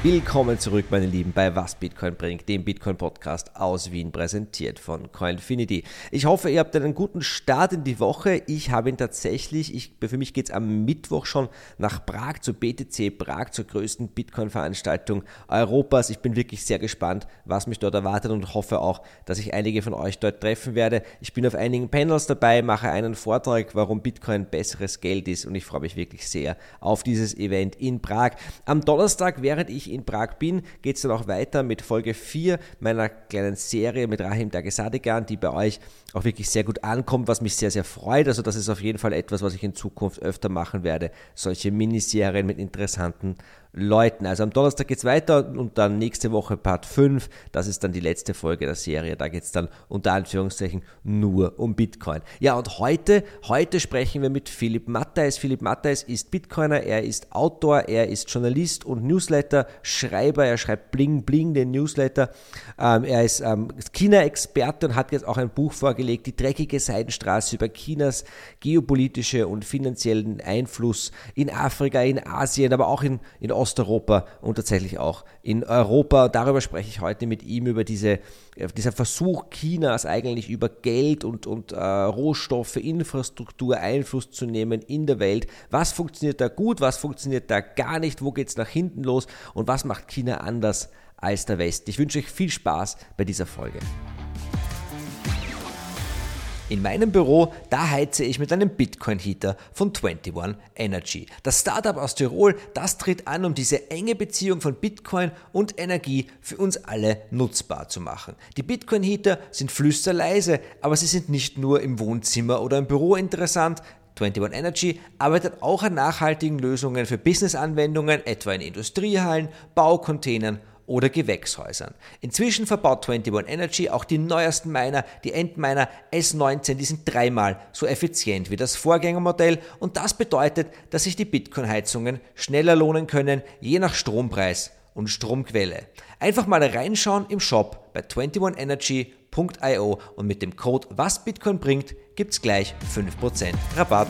Willkommen zurück, meine Lieben, bei Was Bitcoin bringt, dem Bitcoin-Podcast aus Wien, präsentiert von Coinfinity. Ich hoffe, ihr habt einen guten Start in die Woche. Ich habe ihn tatsächlich, für mich geht es am Mittwoch schon nach Prag, zur BTC Prag, zur größten Bitcoin-Veranstaltung Europas. Ich bin wirklich sehr gespannt, was mich dort erwartet und hoffe auch, dass ich einige von euch dort treffen werde. Ich bin auf einigen Panels dabei, mache einen Vortrag, warum Bitcoin besseres Geld ist, und ich freue mich wirklich sehr auf dieses Event in Prag. Am Donnerstag, während ich in Prag bin, geht es dann auch weiter mit Folge 4 meiner kleinen Serie mit Rahim Dagestadigan, die bei euch auch wirklich sehr gut ankommt, was mich sehr, sehr freut. Also das ist auf jeden Fall etwas, was ich in Zukunft öfter machen werde, solche Miniserien mit interessanten Leuten. Also am Donnerstag geht es weiter und dann nächste Woche Part 5, das ist dann die letzte Folge der Serie, da geht es dann unter Anführungszeichen nur um Bitcoin. Ja, und heute sprechen wir mit Philipp Mattheis. Philipp Mattheis ist Bitcoiner, er ist Autor, er ist Journalist und Newsletter-Schreiber, er schreibt Bling Bling, den Newsletter, er ist China-Experte und hat jetzt auch ein Buch vorgelegt, Die dreckige Seidenstraße, über Chinas geopolitische und finanziellen Einfluss in Afrika, in Asien, aber auch in Osteuropa und tatsächlich auch in Europa. Und darüber spreche ich heute mit ihm, über dieser Versuch Chinas eigentlich über Geld und Rohstoffe, Infrastruktur Einfluss zu nehmen in der Welt. Was funktioniert da gut, was funktioniert da gar nicht, wo geht es nach hinten los und was macht China anders als der Westen? Ich wünsche euch viel Spaß bei dieser Folge. In meinem Büro, da heize ich mit einem Bitcoin-Heater von 21 Energy. Das Startup aus Tirol, das tritt an, um diese enge Beziehung von Bitcoin und Energie für uns alle nutzbar zu machen. Die Bitcoin-Heater sind flüsterleise, aber sie sind nicht nur im Wohnzimmer oder im Büro interessant. 21 Energy arbeitet auch an nachhaltigen Lösungen für Business-Anwendungen, etwa in Industriehallen, Baucontainern oder Gewächshäusern. Inzwischen verbaut 21 Energy auch die neuesten Miner, die Endminer S19, die sind 3-mal so effizient wie das Vorgängermodell, und das bedeutet, dass sich die Bitcoin-Heizungen schneller lohnen können, je nach Strompreis und Stromquelle. Einfach mal reinschauen im Shop bei 21energy.io und mit dem Code WASBITCOIN bringt gibt's gleich 5% Rabatt.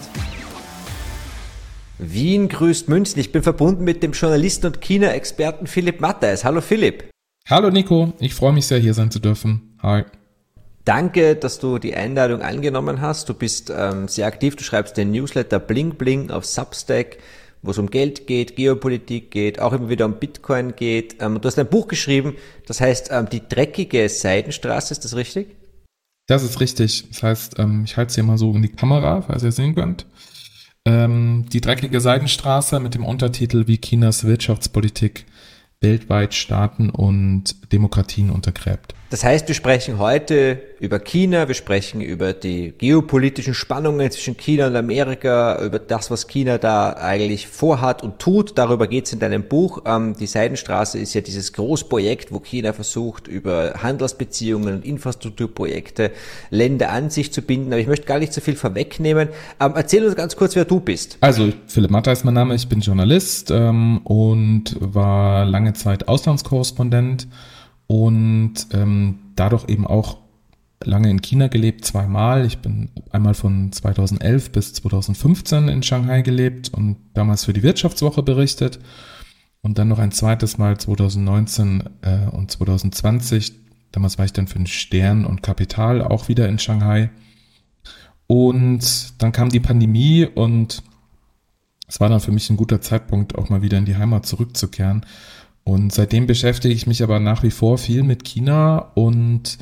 Wien grüßt München. Ich bin verbunden mit dem Journalisten und China-Experten Philipp Mattheis. Hallo Philipp. Hallo Nico, ich freue mich sehr, hier sein zu dürfen. Hi. Danke, dass du die Einladung angenommen hast. Du bist sehr aktiv, du schreibst den Newsletter Bling Bling auf Substack, wo es um Geld geht, Geopolitik geht, auch immer wieder um Bitcoin geht. Du hast ein Buch geschrieben, das heißt Die dreckige Seidenstraße, ist das richtig? Das ist richtig. Das heißt, ich halte es hier mal so in die Kamera, falls ihr sehen könnt. Die dreckige Seidenstraße mit dem Untertitel Wie Chinas Wirtschaftspolitik weltweit Staaten und Demokratien untergräbt. Das heißt, wir sprechen heute über China, wir sprechen über die geopolitischen Spannungen zwischen China und Amerika, über das, was China da eigentlich vorhat und tut. Darüber geht es in deinem Buch. Die Seidenstraße ist ja dieses Großprojekt, wo China versucht, über Handelsbeziehungen und Infrastrukturprojekte Länder an sich zu binden. Aber ich möchte gar nicht so viel vorwegnehmen. Erzähl uns ganz kurz, wer du bist. Also, Philipp Mattheis ist mein Name. Ich bin Journalist und war lange Zeit Auslandskorrespondent. Und dadurch eben auch lange in China gelebt, 2-mal. Ich bin einmal von 2011 bis 2015 in Shanghai gelebt und damals für die Wirtschaftswoche berichtet. Und dann noch ein zweites Mal 2019 und 2020. Damals war ich dann für den Stern und Kapital auch wieder in Shanghai. Und dann kam die Pandemie und es war dann für mich ein guter Zeitpunkt, auch mal wieder in die Heimat zurückzukehren. Und seitdem beschäftige ich mich aber nach wie vor viel mit China und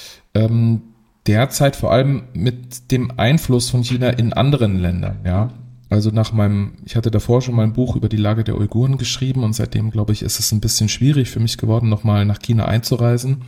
derzeit vor allem mit dem Einfluss von China in anderen Ländern, ja. Also ich hatte davor schon mal ein Buch über die Lage der Uiguren geschrieben und seitdem, glaube ich, ist es ein bisschen schwierig für mich geworden, nochmal nach China einzureisen.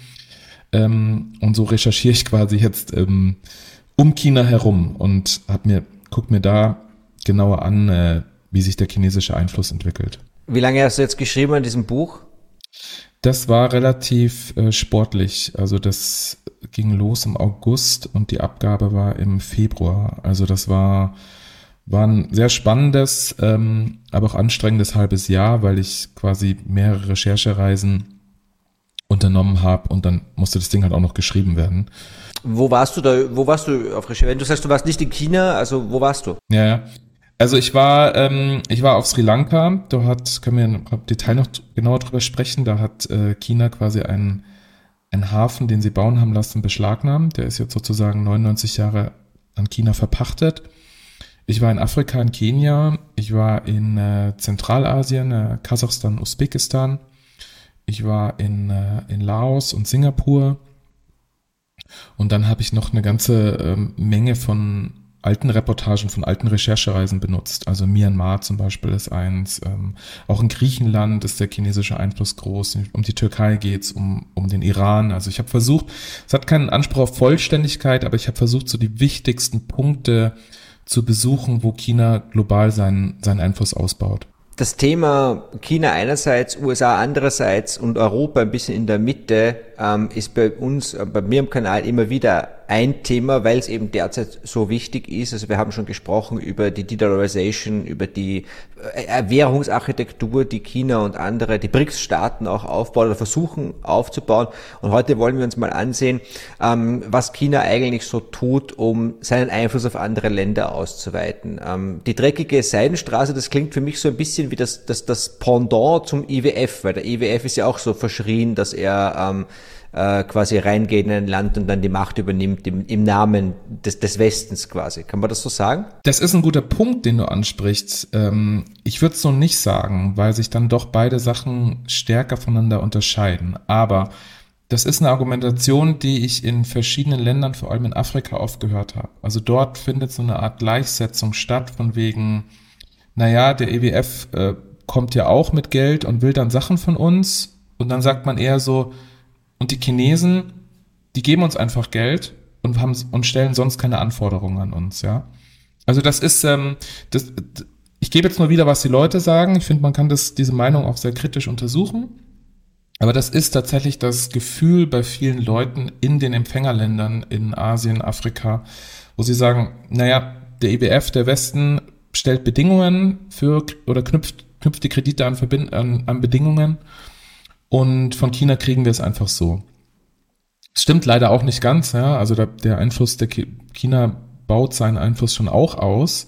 Und so recherchiere ich quasi jetzt um China herum und guck mir da genauer an, wie sich der chinesische Einfluss entwickelt. Wie lange hast du jetzt geschrieben an diesem Buch? Das war relativ sportlich. Also das ging los im August und die Abgabe war im Februar. Also das war ein sehr spannendes, aber auch anstrengendes halbes Jahr, weil ich quasi mehrere Recherchereisen unternommen habe und dann musste das Ding halt auch noch geschrieben werden. Wo warst du auf Recherche? Wenn du sagst, du warst nicht in China, also wo warst du? Ja. Also ich war auf Sri Lanka, können wir im Detail noch genauer drüber sprechen, da hat China quasi einen Hafen, den sie bauen haben lassen, beschlagnahmt. Der ist jetzt sozusagen 99 Jahre an China verpachtet. Ich war in Afrika, in Kenia, ich war in Zentralasien, Kasachstan, Usbekistan, ich war in Laos und Singapur und dann habe ich noch eine ganze Menge von alten Reportagen, von alten Recherchereisen benutzt. Also Myanmar zum Beispiel ist eins, auch in Griechenland ist der chinesische Einfluss groß, um die Türkei geht's, um den Iran. Also ich habe versucht, es hat keinen Anspruch auf Vollständigkeit, aber ich habe versucht, so die wichtigsten Punkte zu besuchen, wo China global seinen Einfluss ausbaut. Das Thema China einerseits, USA andererseits und Europa ein bisschen in der Mitte ist bei uns, bei mir im Kanal immer wieder ein Thema, weil es eben derzeit so wichtig ist. Also wir haben schon gesprochen über die De-Dollarization, über die Währungsarchitektur, die China und andere, die BRICS-Staaten auch aufbauen oder versuchen aufzubauen. Und heute wollen wir uns mal ansehen, was China eigentlich so tut, um seinen Einfluss auf andere Länder auszuweiten. Die dreckige Seidenstraße, das klingt für mich so ein bisschen wie das Pendant zum IWF, weil der IWF ist ja auch so verschrien, dass er quasi reingeht in ein Land und dann die Macht übernimmt im Namen des Westens quasi. Kann man das so sagen? Das ist ein guter Punkt, den du ansprichst. Ich würde es so nicht sagen, weil sich dann doch beide Sachen stärker voneinander unterscheiden. Aber das ist eine Argumentation, die ich in verschiedenen Ländern, vor allem in Afrika, oft gehört habe. Also dort findet so eine Art Gleichsetzung statt von wegen, naja, der IWF kommt ja auch mit Geld und will dann Sachen von uns. Und dann sagt man eher so, und die Chinesen, die geben uns einfach Geld und stellen sonst keine Anforderungen an uns, ja. Also das ist, ich gebe jetzt nur wieder, was die Leute sagen. Ich finde, man kann diese Meinung auch sehr kritisch untersuchen. Aber das ist tatsächlich das Gefühl bei vielen Leuten in den Empfängerländern in Asien, Afrika, wo sie sagen, naja, der IWF, der Westen, stellt Bedingungen oder knüpft die Kredite an Bedingungen. Und von China kriegen wir es einfach so. Das stimmt leider auch nicht ganz, ja. Also der Einfluss China baut seinen Einfluss schon auch aus.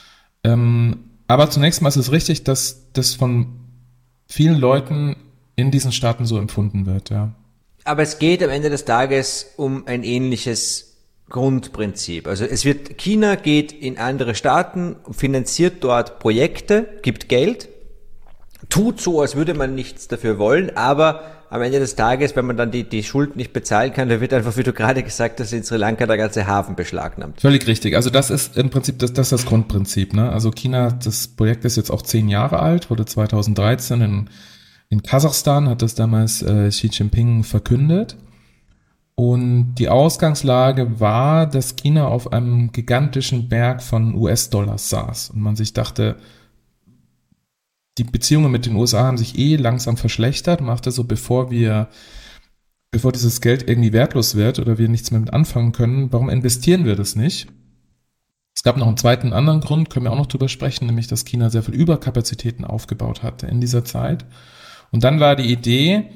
Aber zunächst mal ist es richtig, dass das von vielen Leuten in diesen Staaten so empfunden wird, ja. Aber es geht am Ende des Tages um ein ähnliches Grundprinzip. Also China geht in andere Staaten, finanziert dort Projekte, gibt Geld, tut so, als würde man nichts dafür wollen, aber am Ende des Tages, wenn man dann die Schuld nicht bezahlen kann, dann wird einfach, wie du gerade gesagt hast, in Sri Lanka der ganze Hafen beschlagnahmt. Völlig richtig. Also das ist im Prinzip das ist das Grundprinzip, ne? Also China, das Projekt ist jetzt auch 10 Jahre alt, wurde 2013 in Kasachstan, hat das damals Xi Jinping verkündet. Und die Ausgangslage war, dass China auf einem gigantischen Berg von US-Dollars saß und man sich dachte, die Beziehungen mit den USA haben sich langsam verschlechtert, machte so, bevor dieses Geld irgendwie wertlos wird oder wir nichts mehr mit anfangen können, warum investieren wir das nicht? Es gab noch einen anderen Grund, können wir auch noch drüber sprechen, nämlich, dass China sehr viel Überkapazitäten aufgebaut hatte in dieser Zeit. Und dann war die Idee,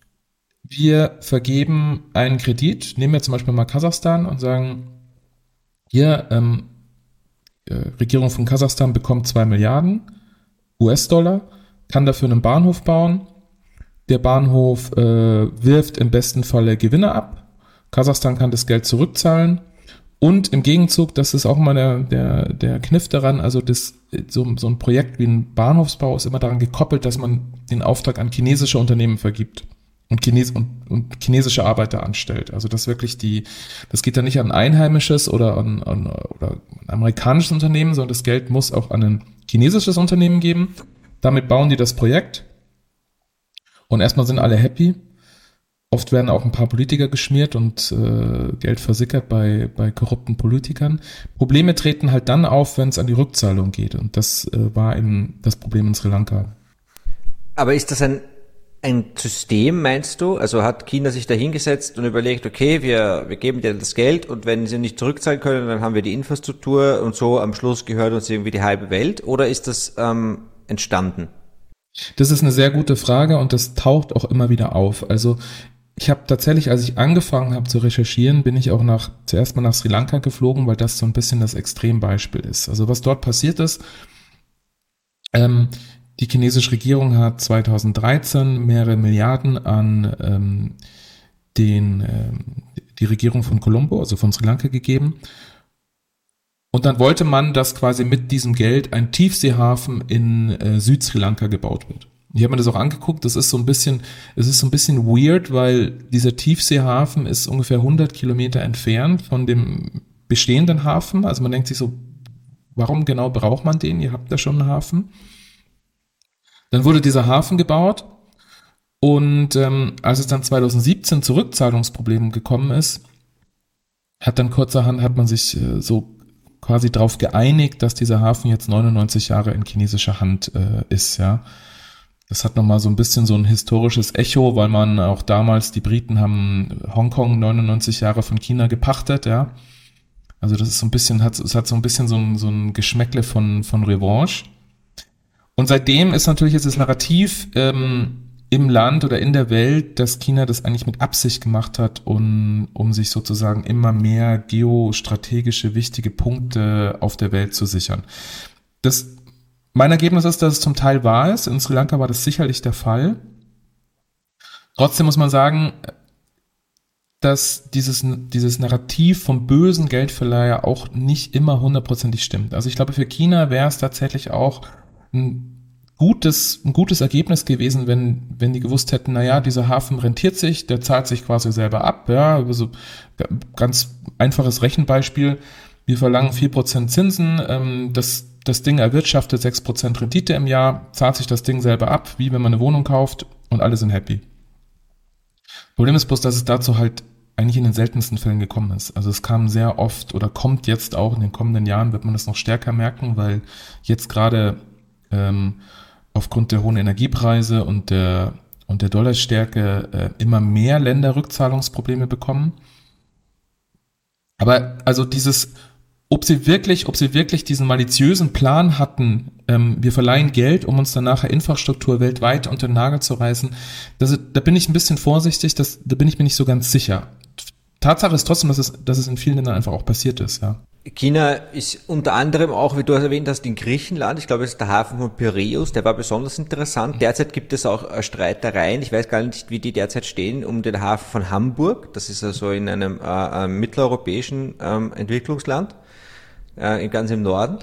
wir vergeben einen Kredit, nehmen wir zum Beispiel mal Kasachstan und sagen, hier, Regierung von Kasachstan bekommt 2 Milliarden US-Dollar, kann dafür einen Bahnhof bauen. Der Bahnhof wirft im besten Falle Gewinne ab. Kasachstan kann das Geld zurückzahlen. Und im Gegenzug, das ist auch mal der Kniff daran, also so ein Projekt wie ein Bahnhofsbau ist immer daran gekoppelt, dass man den Auftrag an chinesische Unternehmen vergibt und chinesische Arbeiter anstellt. Also das wirklich das geht dann nicht an ein einheimisches oder an ein amerikanisches Unternehmen, sondern das Geld muss auch an ein chinesisches Unternehmen geben. Damit bauen die das Projekt und erstmal sind alle happy. Oft werden auch ein paar Politiker geschmiert und Geld versickert bei korrupten Politikern. Probleme treten halt dann auf, wenn es an die Rückzahlung geht, und das war eben das Problem in Sri Lanka. Aber ist das ein System, meinst du? Also hat China sich da hingesetzt und überlegt, okay, wir geben dir das Geld und wenn sie nicht zurückzahlen können, dann haben wir die Infrastruktur und so am Schluss gehört uns irgendwie die halbe Welt? Oder ist das entstanden? Das ist eine sehr gute Frage und das taucht auch immer wieder auf. Also Ich habe tatsächlich, als ich angefangen habe zu recherchieren, bin ich auch zuerst mal nach Sri Lanka geflogen, weil das so ein bisschen das Extrembeispiel ist. Also was dort passiert ist, die chinesische Regierung hat 2013 mehrere Milliarden an die Regierung von Colombo, also von Sri Lanka, gegeben. Und dann wollte man, dass quasi mit diesem Geld ein Tiefseehafen in Süd-Sri Lanka gebaut wird. Ich habe mir das auch angeguckt, es ist so ein bisschen weird, weil dieser Tiefseehafen ist ungefähr 100 Kilometer entfernt von dem bestehenden Hafen. Also man denkt sich so, warum genau braucht man den? Ihr habt da schon einen Hafen. Dann wurde dieser Hafen gebaut und als es dann 2017 zu Rückzahlungsproblemen gekommen ist, hat man sich so quasi darauf geeinigt, dass dieser Hafen jetzt 99 Jahre in chinesischer Hand ist, ja. Das hat nochmal so ein bisschen so ein historisches Echo, weil man auch damals, die Briten haben Hongkong 99 Jahre von China gepachtet, ja. Also das ist so ein bisschen, es hat so ein bisschen so ein Geschmäckle von Revanche. Und seitdem ist natürlich jetzt das Narrativ im Land oder in der Welt, dass China das eigentlich mit Absicht gemacht hat, um sich sozusagen immer mehr geostrategische wichtige Punkte auf der Welt zu sichern. Mein Ergebnis ist, dass es zum Teil wahr ist. In Sri Lanka war das sicherlich der Fall. Trotzdem muss man sagen, dass dieses Narrativ vom bösen Geldverleiher auch nicht immer hundertprozentig stimmt. Also ich glaube, für China wäre es tatsächlich auch ein gutes Ergebnis gewesen, wenn die gewusst hätten, naja, dieser Hafen rentiert sich, der zahlt sich quasi selber ab. Ja, also ganz einfaches Rechenbeispiel. Wir verlangen 4% Zinsen, das Ding erwirtschaftet 6% Rendite im Jahr, zahlt sich das Ding selber ab, wie wenn man eine Wohnung kauft und alle sind happy. Problem ist bloß, dass es dazu halt eigentlich in den seltensten Fällen gekommen ist. Also es kam sehr oft oder kommt jetzt auch in den kommenden Jahren, wird man das noch stärker merken, weil jetzt gerade aufgrund der hohen Energiepreise und der Dollarstärke immer mehr Länder Rückzahlungsprobleme bekommen. Aber also ob sie wirklich diesen maliziösen Plan hatten, wir verleihen Geld, um uns dann nachher Infrastruktur weltweit unter den Nagel zu reißen, da bin ich ein bisschen vorsichtig, da bin ich mir nicht so ganz sicher. Tatsache ist trotzdem, dass es in vielen Ländern einfach auch passiert ist, ja. China ist unter anderem auch, wie du erwähnt hast, in Griechenland. Ich glaube, es ist der Hafen von Piräus, der war besonders interessant. Derzeit gibt es auch Streitereien, ich weiß gar nicht, wie die derzeit stehen, um den Hafen von Hamburg. Das ist also in einem mitteleuropäischen Entwicklungsland, ganz im Norden.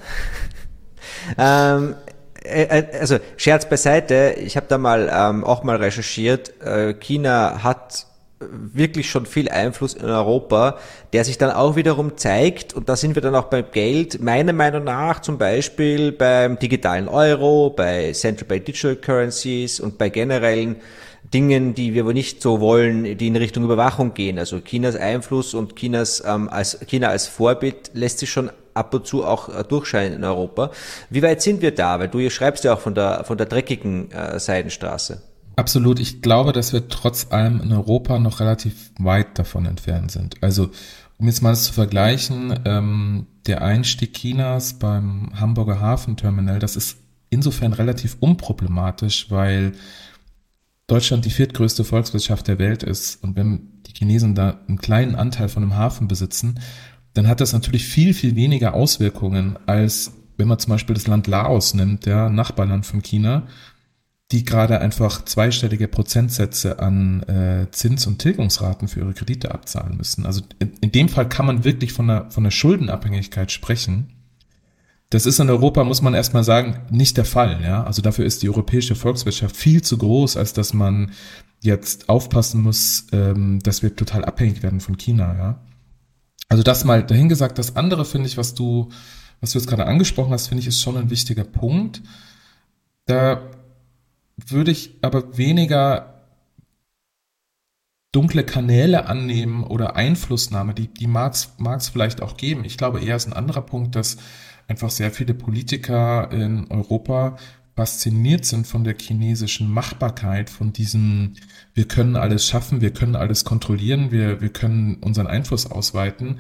Also Scherz beiseite, ich habe da auch mal recherchiert, China hat wirklich schon viel Einfluss in Europa, der sich dann auch wiederum zeigt, und da sind wir dann auch beim Geld, meiner Meinung nach zum Beispiel beim digitalen Euro, bei Central Bank Digital Currencies und bei generellen Dingen, die wir aber nicht so wollen, die in Richtung Überwachung gehen. Also Chinas Einfluss und China als Vorbild lässt sich schon ab und zu auch durchscheinen in Europa. Wie weit sind wir da? Weil du schreibst ja auch von der dreckigen Seidenstraße. Absolut. Ich glaube, dass wir trotz allem in Europa noch relativ weit davon entfernt sind. Also, um jetzt mal das zu vergleichen, der Einstieg Chinas beim Hamburger Hafenterminal, das ist insofern relativ unproblematisch, weil Deutschland die viertgrößte Volkswirtschaft der Welt ist. Und wenn die Chinesen da einen kleinen Anteil von einem Hafen besitzen, dann hat das natürlich viel, viel weniger Auswirkungen, als wenn man zum Beispiel das Land Laos nimmt, der Nachbarland von China, die gerade einfach zweistellige Prozentsätze an Zins- und Tilgungsraten für ihre Kredite abzahlen müssen. Also in dem Fall kann man wirklich von einer Schuldenabhängigkeit sprechen. Das ist in Europa, muss man erstmal sagen, nicht der Fall. Ja? Also dafür ist die europäische Volkswirtschaft viel zu groß, als dass man jetzt aufpassen muss, dass wir total abhängig werden von China. Ja? Also das mal dahingesagt. Das andere, finde ich, was du jetzt gerade angesprochen hast, finde ich, ist schon ein wichtiger Punkt. Da würde ich aber weniger dunkle Kanäle annehmen oder Einflussnahme, die mag es vielleicht auch geben. Ich glaube eher ist ein anderer Punkt, dass einfach sehr viele Politiker in Europa fasziniert sind von der chinesischen Machbarkeit, von diesem, wir können alles schaffen, wir können alles kontrollieren, wir können unseren Einfluss ausweiten,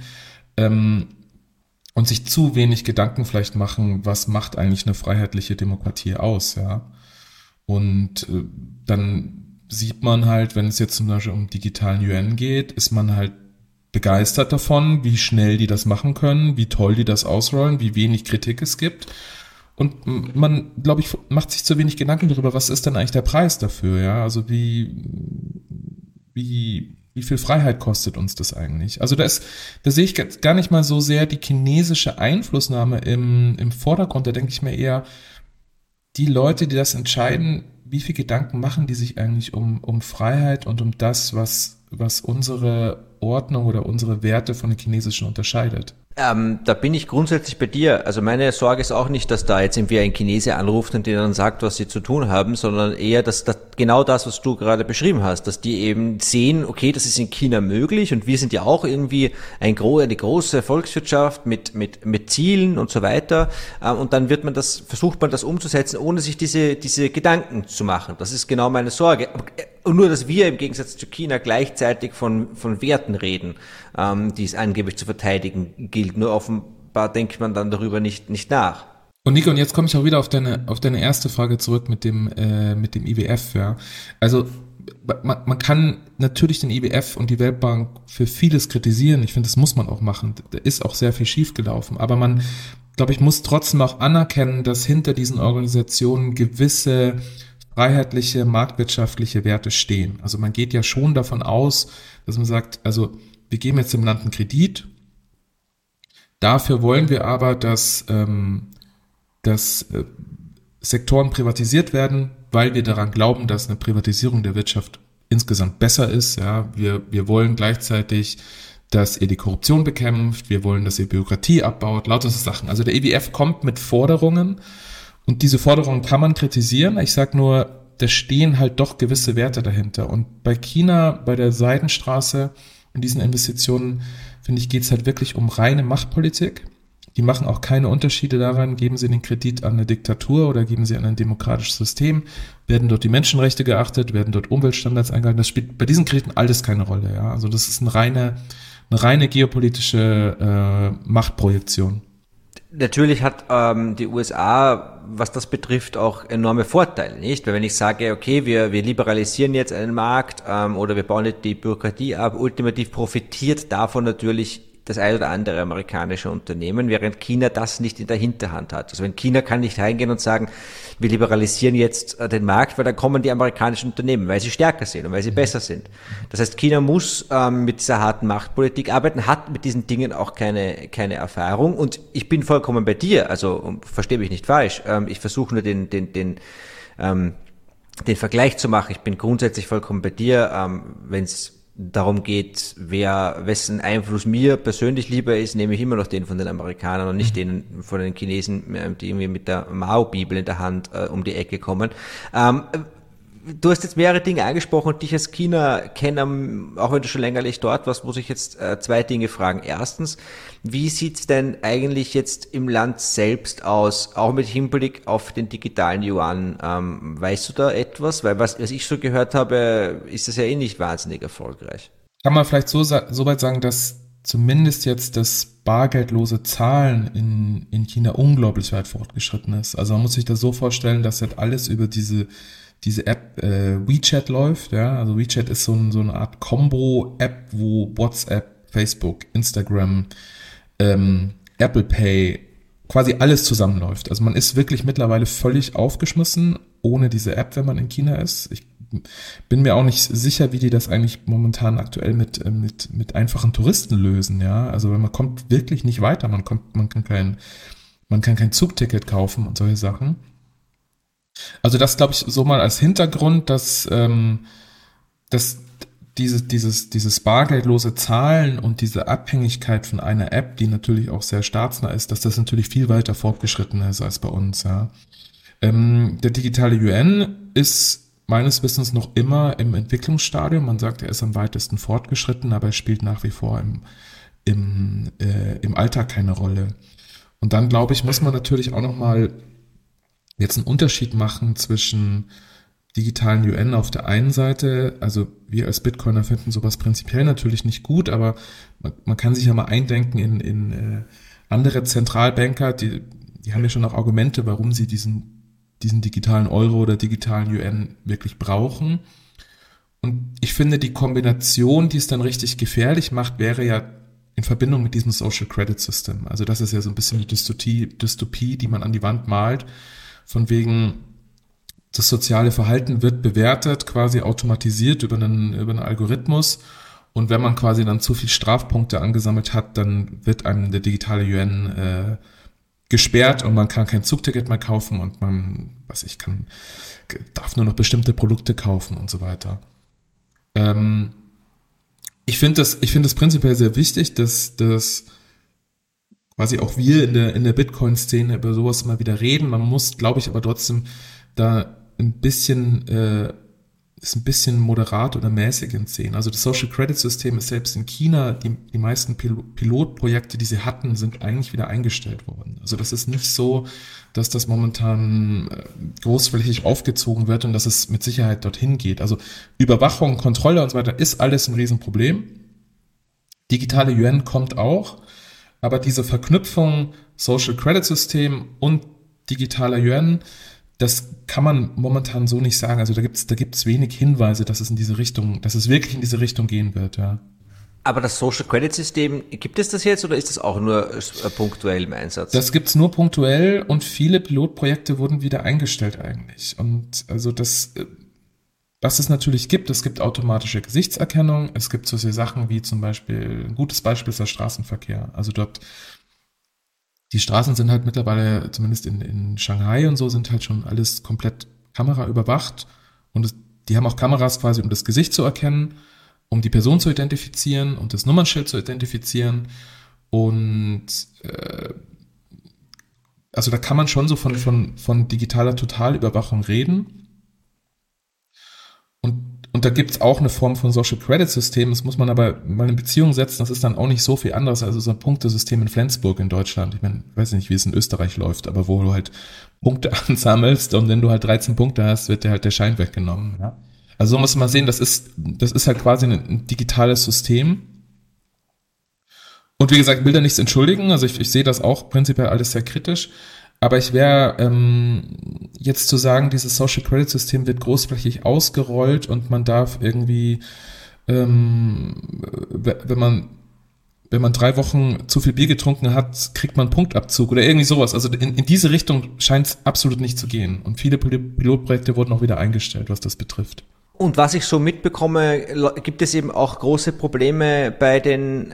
und sich zu wenig Gedanken vielleicht machen, was macht eigentlich eine freiheitliche Demokratie aus, ja. Und dann sieht man halt, wenn es jetzt zum Beispiel um digitalen Yuan geht, ist man halt begeistert davon, wie schnell die das machen können, wie toll die das ausrollen, wie wenig Kritik es gibt. Und man, glaube ich, macht sich zu wenig Gedanken darüber, was ist denn eigentlich der Preis dafür, ja? Also wie viel Freiheit kostet uns das eigentlich? Also da sehe ich gar nicht mal so sehr die chinesische Einflussnahme im Vordergrund. Da denke ich mir eher, die Leute, die das entscheiden, wie viel Gedanken machen die sich eigentlich um Freiheit und um das, was unsere Ordnung oder unsere Werte von den chinesischen unterscheidet? Da bin ich grundsätzlich bei dir. Also meine Sorge ist auch nicht, dass da jetzt irgendwie ein Chinese anruft und denen dann sagt, was sie zu tun haben, sondern eher, dass genau das, was du gerade beschrieben hast, dass die eben sehen, okay, das ist in China möglich und wir sind ja auch irgendwie eine große Volkswirtschaft mit Zielen und so weiter. Und dann versucht man das umzusetzen, ohne sich diese Gedanken zu machen. Das ist genau meine Sorge. Und nur, dass wir im Gegensatz zu China gleichzeitig von Werten reden, die es angeblich zu verteidigen gilt. Nur offenbar denkt man dann darüber nicht nach. Und Nico, und jetzt komme ich auch wieder auf deine erste Frage zurück mit dem IWF, ja. Also man kann natürlich den IWF und die Weltbank für vieles kritisieren. Ich finde, das muss man auch machen. Da ist auch sehr viel schiefgelaufen. Aber man, glaube ich, muss trotzdem auch anerkennen, dass hinter diesen Organisationen gewisse freiheitliche, marktwirtschaftliche Werte stehen. Also man geht ja schon davon aus, dass man sagt, also wir geben jetzt dem Land einen Kredit. Dafür wollen wir aber, dass Sektoren privatisiert werden, weil wir daran glauben, dass eine Privatisierung der Wirtschaft insgesamt besser ist. Ja, wir wollen gleichzeitig, dass ihr die Korruption bekämpft. Wir wollen, dass ihr Bürokratie abbaut. Lauter so Sachen. Also der IWF kommt mit Forderungen und diese Forderungen kann man kritisieren. Ich sage nur, da stehen halt doch gewisse Werte dahinter. Und bei China, bei der Seidenstraße, in diesen Investitionen, finde ich, geht es halt wirklich um reine Machtpolitik. Die machen auch keine Unterschiede daran, geben sie den Kredit an eine Diktatur oder geben sie an ein demokratisches System, werden dort die Menschenrechte geachtet, werden dort Umweltstandards eingehalten. Das spielt bei diesen Krediten alles keine Rolle. Ja? Also das ist eine reine geopolitische Machtprojektion. Natürlich hat die USA, was das betrifft, auch enorme Vorteile, nicht? Weil wenn ich sage, okay, wir liberalisieren jetzt einen Markt oder wir bauen nicht die Bürokratie ab, ultimativ profitiert davon natürlich das ein oder andere amerikanische Unternehmen, während China das nicht in der Hinterhand hat. Also wenn China kann nicht reingehen und sagen, wir liberalisieren jetzt den Markt, weil dann kommen die amerikanischen Unternehmen, weil sie stärker sind und weil sie besser sind. Das heißt, China muss mit dieser harten Machtpolitik arbeiten, hat mit diesen Dingen auch keine Erfahrung und ich bin vollkommen bei dir, also verstehe mich nicht falsch, ich versuche nur den Vergleich zu machen. Ich bin grundsätzlich vollkommen bei dir, wenn es darum geht, wessen Einfluss mir persönlich lieber ist, nehme ich immer noch den von den Amerikanern und nicht den von den Chinesen, die irgendwie mit der Mao-Bibel in der Hand um die Ecke kommen. Du hast jetzt mehrere Dinge angesprochen und dich als China-Kenner, auch wenn du schon längerlich dort warst, muss ich jetzt zwei Dinge fragen. Erstens, wie sieht's denn eigentlich jetzt im Land selbst aus, auch mit Hinblick auf den digitalen Yuan? Weißt du da etwas? Weil was ich so gehört habe, ist das ja eh nicht wahnsinnig erfolgreich. Kann man vielleicht so weit sagen, dass zumindest jetzt das bargeldlose Zahlen in China unglaublich weit fortgeschritten ist. Also man muss sich das so vorstellen, dass jetzt alles über diese App WeChat läuft, ja, also WeChat ist so eine Art Combo-App, wo WhatsApp, Facebook, Instagram, Apple Pay, quasi alles zusammenläuft. Also man ist wirklich mittlerweile völlig aufgeschmissen ohne diese App, wenn man in China ist. Ich bin mir auch nicht sicher, wie die das eigentlich momentan aktuell mit einfachen Touristen lösen, ja. Also man kommt wirklich nicht weiter, man kann kein Zugticket kaufen und solche Sachen. Also das glaube ich so mal als Hintergrund, dass dieses bargeldlose Zahlen und diese Abhängigkeit von einer App, die natürlich auch sehr staatsnah ist, dass das natürlich viel weiter fortgeschritten ist als bei uns. Ja. Der digitale Yuan ist meines Wissens noch immer im Entwicklungsstadium. Man sagt, er ist am weitesten fortgeschritten, aber er spielt nach wie vor im Alltag keine Rolle. Und dann glaube ich, muss man natürlich auch noch mal jetzt einen Unterschied machen zwischen digitalen Yuan auf der einen Seite, also wir als Bitcoiner finden sowas prinzipiell natürlich nicht gut, aber man kann sich ja mal eindenken in andere Zentralbanker, die haben ja schon auch Argumente, warum sie diesen digitalen Euro oder digitalen Yuan wirklich brauchen. Und ich finde, die Kombination, die es dann richtig gefährlich macht, wäre ja in Verbindung mit diesem Social Credit System. Also das ist ja so ein bisschen die Dystopie, die man an die Wand malt, von wegen das soziale Verhalten wird bewertet, quasi automatisiert über einen Algorithmus. Und wenn man quasi dann zu viel Strafpunkte angesammelt hat, dann wird einem der digitale Yuan gesperrt und man kann kein Zugticket mehr kaufen und darf nur noch bestimmte Produkte kaufen und so weiter. Ich finde das prinzipiell sehr wichtig, dass quasi auch wir in der Bitcoin-Szene über sowas mal wieder reden. Man muss, glaube ich, aber trotzdem da ein bisschen moderat oder mäßig sehen. Also das Social Credit System ist selbst in China, die meisten Pilotprojekte, die sie hatten, sind eigentlich wieder eingestellt worden. Also das ist nicht so, dass das momentan großflächig aufgezogen wird und dass es mit Sicherheit dorthin geht. Also Überwachung, Kontrolle und so weiter ist alles ein Riesenproblem. Digitale Yuan kommt auch, aber diese Verknüpfung Social Credit System und digitaler Yuan, das kann man momentan so nicht sagen. Also da gibt's wenig Hinweise, dass es wirklich in diese Richtung gehen wird, ja. Aber das Social Credit System, gibt es das jetzt oder ist das auch nur punktuell im Einsatz? Das gibt's nur punktuell und viele Pilotprojekte wurden wieder eingestellt eigentlich. Und also was es natürlich gibt, es gibt automatische Gesichtserkennung, es gibt solche Sachen wie zum Beispiel, ein gutes Beispiel ist der Straßenverkehr. Also die Straßen sind halt mittlerweile, zumindest in Shanghai und so, sind halt schon alles komplett kameraüberwacht und die haben auch Kameras quasi, um das Gesicht zu erkennen, um die Person zu identifizieren und das Nummernschild zu identifizieren und also da kann man schon so von digitaler Totalüberwachung reden. Und da gibt's auch eine Form von Social Credit System, das muss man aber mal in Beziehung setzen, das ist dann auch nicht so viel anderes als so ein Punktesystem in Flensburg in Deutschland. Ich meine, weiß nicht, wie es in Österreich läuft, aber wo du halt Punkte ansammelst und wenn du halt 13 Punkte hast, wird dir halt der Schein weggenommen. Ja? Also so muss man sehen, das ist halt quasi ein digitales System. Und wie gesagt, ich will da nichts entschuldigen, also ich sehe das auch prinzipiell alles sehr kritisch. Aber ich wäre jetzt zu sagen, dieses Social Credit System wird großflächig ausgerollt und man darf irgendwie, wenn man 3 Wochen zu viel Bier getrunken hat, kriegt man einen Punktabzug oder irgendwie sowas. Also in diese Richtung scheint es absolut nicht zu gehen. Und viele Pilotprojekte wurden auch wieder eingestellt, was das betrifft. Und was ich so mitbekomme, gibt es eben auch große Probleme bei den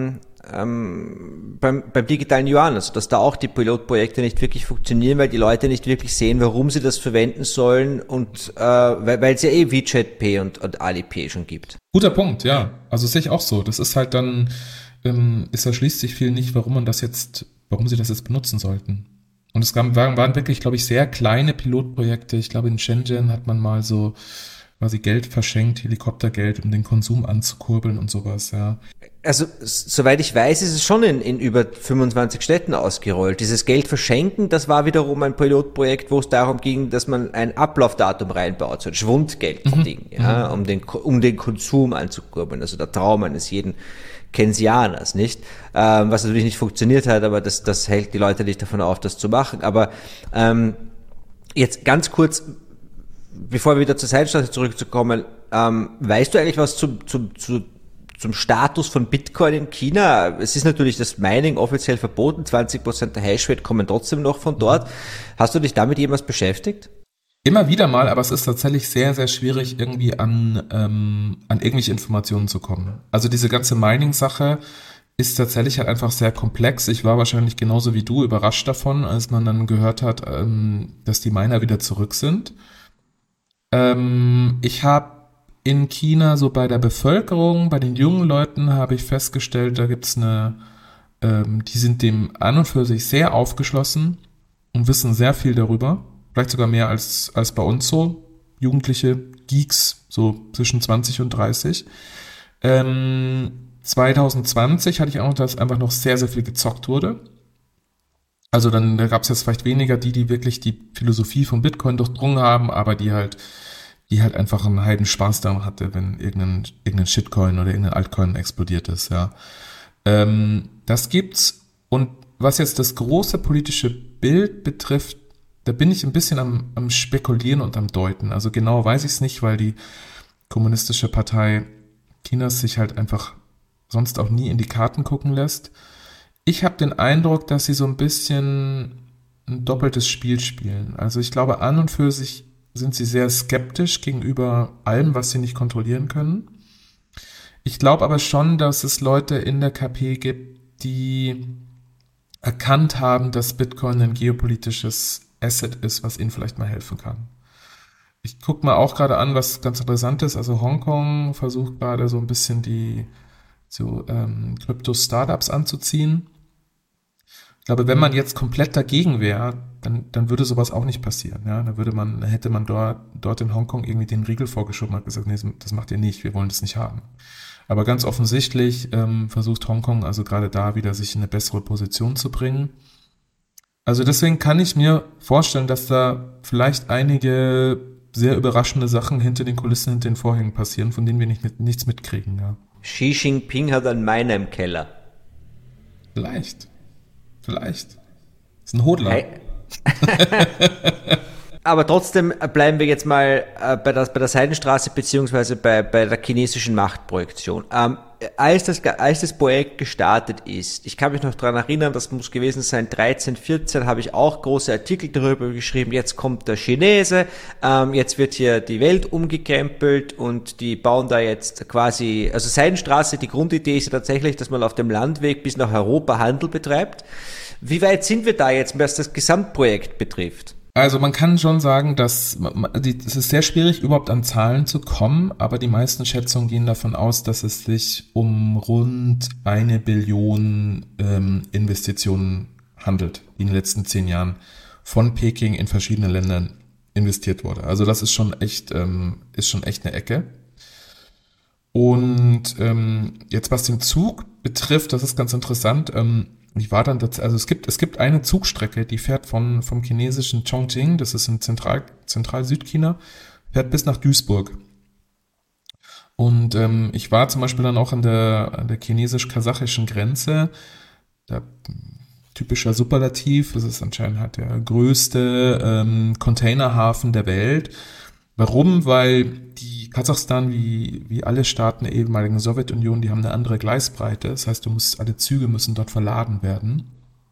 beim digitalen Yuan, also dass da auch die Pilotprojekte nicht wirklich funktionieren, weil die Leute nicht wirklich sehen, warum sie das verwenden sollen und weil es ja WeChat Pay und Alipay schon gibt. Guter Punkt, ja. Also sehe ich auch so. Das ist halt dann, es erschließt sich viel nicht, warum sie das jetzt benutzen sollten. Und es waren wirklich, glaube ich, sehr kleine Pilotprojekte. Ich glaube, in Shenzhen hat man mal so quasi Geld verschenkt, Helikoptergeld, um den Konsum anzukurbeln und sowas, ja. Also, soweit ich weiß, ist es schon in über 25 Städten ausgerollt. Dieses Geld verschenken, das war wiederum ein Pilotprojekt, wo es darum ging, dass man ein Ablaufdatum reinbaut, so ein Schwundgeld-Ding, ja, um den Konsum anzukurbeln. Also der Traum eines jeden Keynesianers, nicht? Was natürlich nicht funktioniert hat, aber das hält die Leute nicht davon auf, das zu machen. Aber jetzt ganz kurz, bevor wir wieder zur Seitenstraße zurückzukommen, weißt du eigentlich was zum Status von Bitcoin in China? Es ist natürlich das Mining offiziell verboten, 20% der Hashrate kommen trotzdem noch von dort. Hast du dich damit jemals beschäftigt? Immer wieder mal, aber es ist tatsächlich sehr, sehr schwierig, irgendwie an irgendwelche Informationen zu kommen. Also diese ganze Mining-Sache ist tatsächlich halt einfach sehr komplex. Ich war wahrscheinlich genauso wie du überrascht davon, als man dann gehört hat, dass die Miner wieder zurück sind. Ich habe in China so bei der Bevölkerung, bei den jungen Leuten habe ich festgestellt, da gibt's die sind dem an und für sich sehr aufgeschlossen und wissen sehr viel darüber. Vielleicht sogar mehr als bei uns so. Jugendliche Geeks, so zwischen 20 und 30. 2020 hatte ich auch noch, dass einfach noch sehr, sehr viel gezockt wurde. Also da gab es jetzt vielleicht weniger die wirklich die Philosophie von Bitcoin durchdrungen haben, aber die halt einfach einen heiden Spaß daran hatte, wenn irgendein Shitcoin oder irgendein Altcoin explodiert ist, ja. Das gibt's. Und was jetzt das große politische Bild betrifft, da bin ich ein bisschen am Spekulieren und am Deuten. Also genau weiß ich es nicht, weil die kommunistische Partei Chinas sich halt einfach sonst auch nie in die Karten gucken lässt. Ich habe den Eindruck, dass sie so ein bisschen ein doppeltes Spiel spielen. Also ich glaube, an und für sich sind sie sehr skeptisch gegenüber allem, was sie nicht kontrollieren können. Ich glaube aber schon, dass es Leute in der KP gibt, die erkannt haben, dass Bitcoin ein geopolitisches Asset ist, was ihnen vielleicht mal helfen kann. Ich gucke mir auch gerade an, was ganz interessant ist. Also Hongkong versucht gerade so ein bisschen die Krypto-Startups anzuziehen. Ich glaube, wenn man jetzt komplett dagegen wäre, dann würde sowas auch nicht passieren. Ja? Hätte man dort in Hongkong irgendwie den Riegel vorgeschoben und gesagt, nee, das macht ihr nicht, wir wollen das nicht haben. Aber ganz offensichtlich versucht Hongkong also gerade da wieder sich in eine bessere Position zu bringen. Also deswegen kann ich mir vorstellen, dass da vielleicht einige sehr überraschende Sachen hinter den Kulissen, hinter den Vorhängen passieren, von denen wir nichts mitkriegen. Ja. Xi Jinping hat einen Miner im Keller. Vielleicht. Ist ein Hodler. Hey. Aber trotzdem bleiben wir jetzt mal bei der Seidenstraße beziehungsweise bei der chinesischen Machtprojektion. Als das Projekt gestartet ist, ich kann mich noch daran erinnern, das muss gewesen sein, 13, 14, habe ich auch große Artikel darüber geschrieben, jetzt kommt der Chinese, jetzt wird hier die Welt umgekrempelt und die bauen da jetzt quasi, also Seidenstraße, die Grundidee ist ja tatsächlich, dass man auf dem Landweg bis nach Europa Handel betreibt. Wie weit sind wir da jetzt, was das Gesamtprojekt betrifft? Also man kann schon sagen, dass es ist sehr schwierig, überhaupt an Zahlen zu kommen, aber die meisten Schätzungen gehen davon aus, dass es sich um rund 1 Billion Investitionen handelt, die in den letzten 10 Jahren von Peking in verschiedene Ländern investiert wurde. Also das ist schon echt eine Ecke. Und jetzt was den Zug betrifft, das ist ganz interessant. Ich war dann, also es gibt eine Zugstrecke, die fährt vom chinesischen Chongqing, das ist in Zentral-Südchina, fährt bis nach Duisburg. Und ich war zum Beispiel dann auch an der chinesisch-kasachischen Grenze, der typischer Superlativ, das ist anscheinend halt der größte Containerhafen der Welt. Warum? Weil die Kasachstan, wie alle Staaten der ehemaligen Sowjetunion, die haben eine andere Gleisbreite. Das heißt, alle Züge müssen dort verladen werden.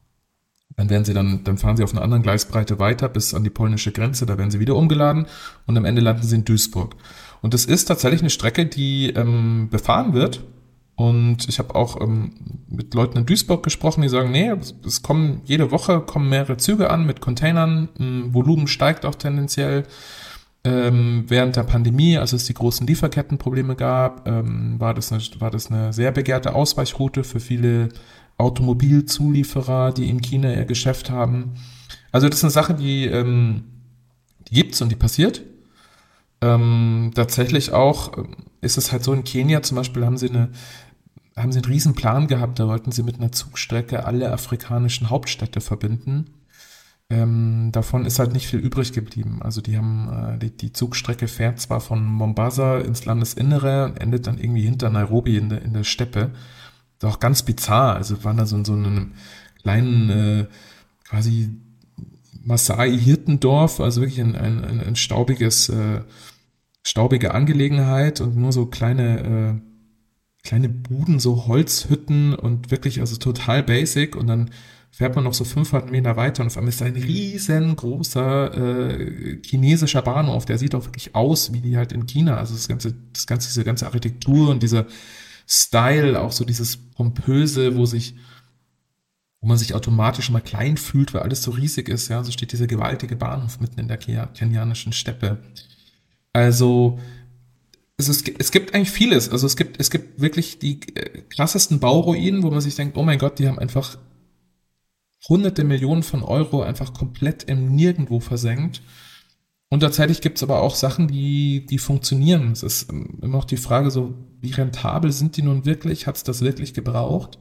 Dann fahren sie auf einer anderen Gleisbreite weiter bis an die polnische Grenze. Da werden sie wieder umgeladen und am Ende landen sie in Duisburg. Und das ist tatsächlich eine Strecke, die befahren wird. Und ich habe auch mit Leuten in Duisburg gesprochen, die sagen, nee, jede Woche kommen mehrere Züge an mit Containern. Volumen steigt auch tendenziell. Während der Pandemie, als es die großen Lieferkettenprobleme gab, war das eine sehr begehrte Ausweichroute für viele Automobilzulieferer, die in China ihr Geschäft haben. Also das ist eine Sache, die gibt's und die passiert. Tatsächlich auch ist es halt so, in Kenia zum Beispiel haben sie einen riesen Plan gehabt, da wollten sie mit einer Zugstrecke alle afrikanischen Hauptstädte verbinden. Davon ist halt nicht viel übrig geblieben. Also die Zugstrecke fährt zwar von Mombasa ins Landesinnere und endet dann irgendwie hinter Nairobi in der Steppe. Das ist auch ganz bizarr. Also wir waren da so in so einem kleinen quasi Maasai-Hirtendorf, also wirklich ein staubige Angelegenheit und nur so kleine Buden, so Holzhütten und wirklich also total basic und dann fährt man noch so 500 Meter weiter und auf einmal ist da ein riesengroßer chinesischer Bahnhof, der sieht auch wirklich aus wie die halt in China, also diese ganze Architektur und dieser Style, auch so dieses Pompöse, wo man sich automatisch mal klein fühlt, weil alles so riesig ist, ja, so steht dieser gewaltige Bahnhof mitten in der kenianischen Steppe. Also es gibt eigentlich vieles, also es gibt wirklich die krassesten Bauruinen, wo man sich denkt, oh mein Gott, die haben einfach hunderte Millionen von Euro einfach komplett im Nirgendwo versenkt. Und tatsächlich gibt es aber auch Sachen, die funktionieren. Es ist immer noch die Frage so, wie rentabel sind die nun wirklich? Hat es das wirklich gebraucht?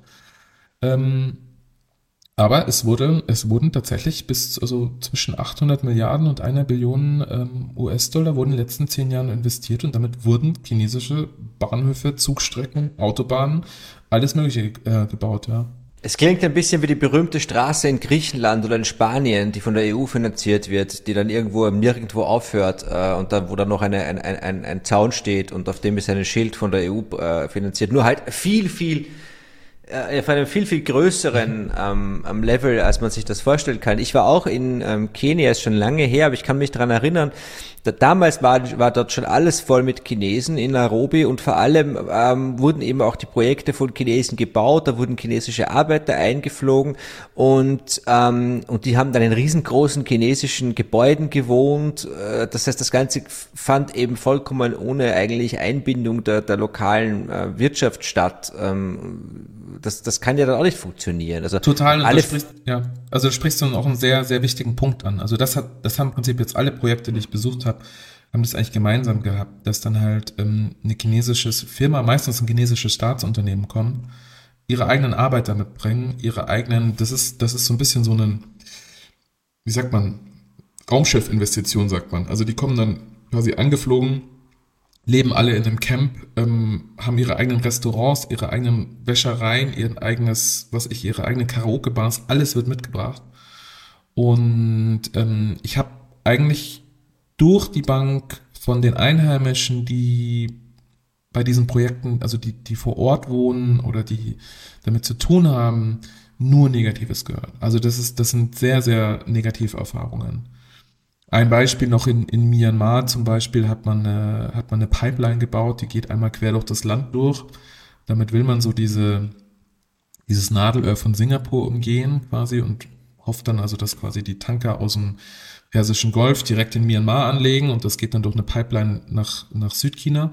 Aber es wurden tatsächlich zwischen 800 Milliarden und 1 Billion US-Dollar wurden in den letzten 10 Jahren investiert und damit wurden chinesische Bahnhöfe, Zugstrecken, Autobahnen, alles Mögliche gebaut, ja. Es klingt ein bisschen wie die berühmte Straße in Griechenland oder in Spanien, die von der EU finanziert wird, die dann irgendwo nirgendwo aufhört und dann, wo dann noch ein Zaun steht und auf dem ist ein Schild von der EU finanziert. Nur halt auf einem viel größeren Level, als man sich das vorstellen kann. Ich war auch in Kenia, ist schon lange her, aber ich kann mich daran erinnern, damals war dort schon alles voll mit Chinesen in Nairobi und vor allem wurden eben auch die Projekte von Chinesen gebaut, da wurden chinesische Arbeiter eingeflogen und die haben dann in riesengroßen chinesischen Gebäuden gewohnt. Das heißt, das Ganze fand eben vollkommen ohne eigentlich Einbindung der lokalen Wirtschaft statt. Das kann ja dann auch nicht funktionieren. Also total, du sprichst dann auch einen sehr, sehr wichtigen Punkt an. Also das haben im Prinzip jetzt alle Projekte, die ich besucht habe, haben das eigentlich gemeinsam gehabt, dass dann halt eine chinesische Firma, meistens ein chinesisches Staatsunternehmen kommen, ihre eigenen Arbeiter mitbringen, ihre eigenen, das ist so ein bisschen so ein, wie sagt man, Raumschiffinvestition sagt man. Also die kommen dann quasi angeflogen, leben alle in einem Camp, haben ihre eigenen Restaurants, ihre eigenen Wäschereien, ihre eigenen Karaoke-Bars, alles wird mitgebracht. Und ich habe eigentlich durch die Bank von den Einheimischen, die bei diesen Projekten, also die vor Ort wohnen oder die damit zu tun haben, nur Negatives gehört. Also das sind sehr, sehr negative Erfahrungen. Ein Beispiel noch in Myanmar zum Beispiel hat man eine Pipeline gebaut, die geht einmal quer durch das Land durch. Damit will man so dieses Nadelöhr von Singapur umgehen quasi und hofft dann also, dass quasi die Tanker aus dem Persischen Golf direkt in Myanmar anlegen und das geht dann durch eine Pipeline nach Südchina.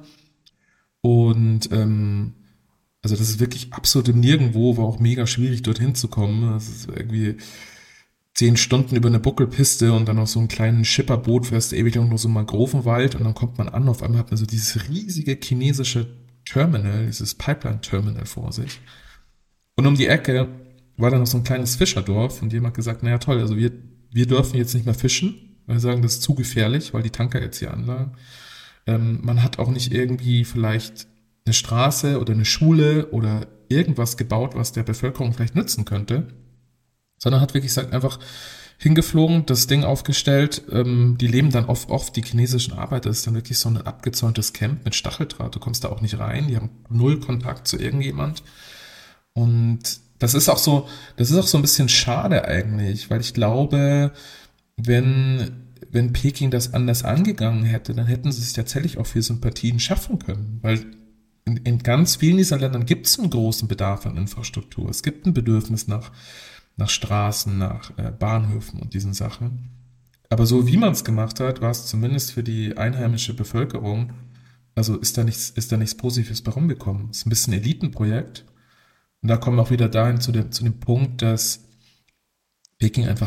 Und also das ist wirklich absolut im Nirgendwo, war auch mega schwierig dorthin zu kommen. Das ist irgendwie 10 Stunden über eine Buckelpiste und dann auf so einem kleinen Schipperboot fährst du ewig noch so einen Mangrovenwald und dann kommt man an, auf einmal hat man so dieses riesige chinesische Terminal, dieses Pipeline-Terminal vor sich. Und um die Ecke war dann noch so ein kleines Fischerdorf und jemand hat gesagt, naja toll, also wir dürfen jetzt nicht mehr fischen, weil wir sagen, das ist zu gefährlich, weil die Tanker jetzt hier anlagen. Man hat auch nicht irgendwie vielleicht eine Straße oder eine Schule oder irgendwas gebaut, was der Bevölkerung vielleicht nützen könnte, sondern hat wirklich gesagt, einfach hingeflogen, das Ding aufgestellt, die leben dann oft die chinesischen Arbeiter, das ist dann wirklich so ein abgezäuntes Camp mit Stacheldraht, du kommst da auch nicht rein, die haben 0 Kontakt zu irgendjemand und das ist auch so ein bisschen schade eigentlich, weil ich glaube, wenn Peking das anders angegangen hätte, dann hätten sie sich tatsächlich auch viel Sympathien schaffen können, weil in ganz vielen dieser Ländern gibt es einen großen Bedarf an Infrastruktur, es gibt ein Bedürfnis nach Straßen, nach Bahnhöfen und diesen Sachen. Aber so wie man es gemacht hat, war es zumindest für die einheimische Bevölkerung, also ist da nichts Positives bei rumgekommen. Es ist ein bisschen ein Elitenprojekt. Und da kommen wir auch wieder dahin zu dem Punkt, dass Peking einfach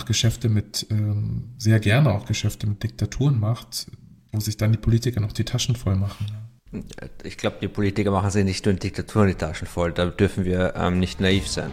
sehr gerne auch Geschäfte mit Diktaturen macht, wo sich dann die Politiker noch die Taschen voll machen. Ich glaube, die Politiker machen sich nicht nur in Diktaturen die Taschen voll, da dürfen wir nicht naiv sein.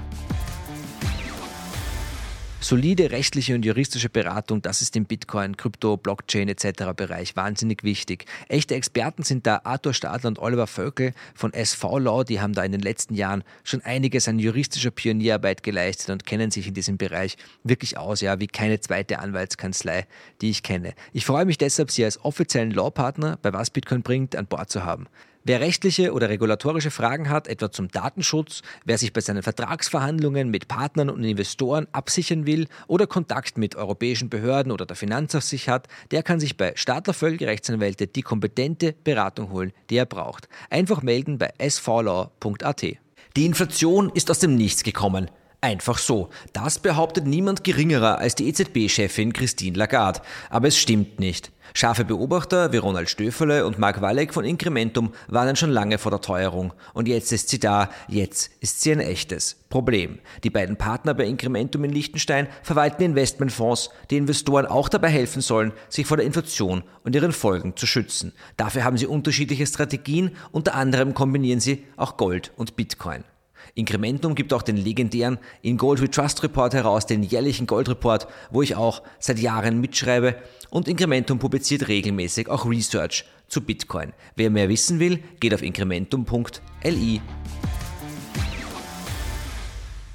Solide rechtliche und juristische Beratung, das ist im Bitcoin, Krypto, Blockchain etc. Bereich wahnsinnig wichtig. Echte Experten sind da Arthur Stadler und Oliver Völkel von SV Law, die haben da in den letzten Jahren schon einiges an juristischer Pionierarbeit geleistet und kennen sich in diesem Bereich wirklich aus, ja, wie keine zweite Anwaltskanzlei, die ich kenne. Ich freue mich deshalb, Sie als offiziellen Law-Partner bei Was Bitcoin bringt an Bord zu haben. Wer rechtliche oder regulatorische Fragen hat, etwa zum Datenschutz, wer sich bei seinen Vertragsverhandlungen mit Partnern und Investoren absichern will oder Kontakt mit europäischen Behörden oder der Finanzaufsicht hat, der kann sich bei Stadler Völkel Rechtsanwälte die kompetente Beratung holen, die er braucht. Einfach melden bei svlaw.at. Die Inflation ist aus dem Nichts gekommen. Einfach so. Das behauptet niemand geringerer als die EZB-Chefin Christine Lagarde. Aber es stimmt nicht. Scharfe Beobachter wie Ronald Stöferle und Mark Walleck von Incrementum warnen schon lange vor der Teuerung. Und jetzt ist sie da, jetzt ist sie ein echtes Problem. Die beiden Partner bei Incrementum in Liechtenstein verwalten Investmentfonds, die Investoren auch dabei helfen sollen, sich vor der Inflation und ihren Folgen zu schützen. Dafür haben sie unterschiedliche Strategien, unter anderem kombinieren sie auch Gold und Bitcoin. Incrementum gibt auch den legendären In Gold We Trust Report heraus, den jährlichen Goldreport, wo ich auch seit Jahren mitschreibe, und Incrementum publiziert regelmäßig auch Research zu Bitcoin. Wer mehr wissen will, geht auf incrementum.li.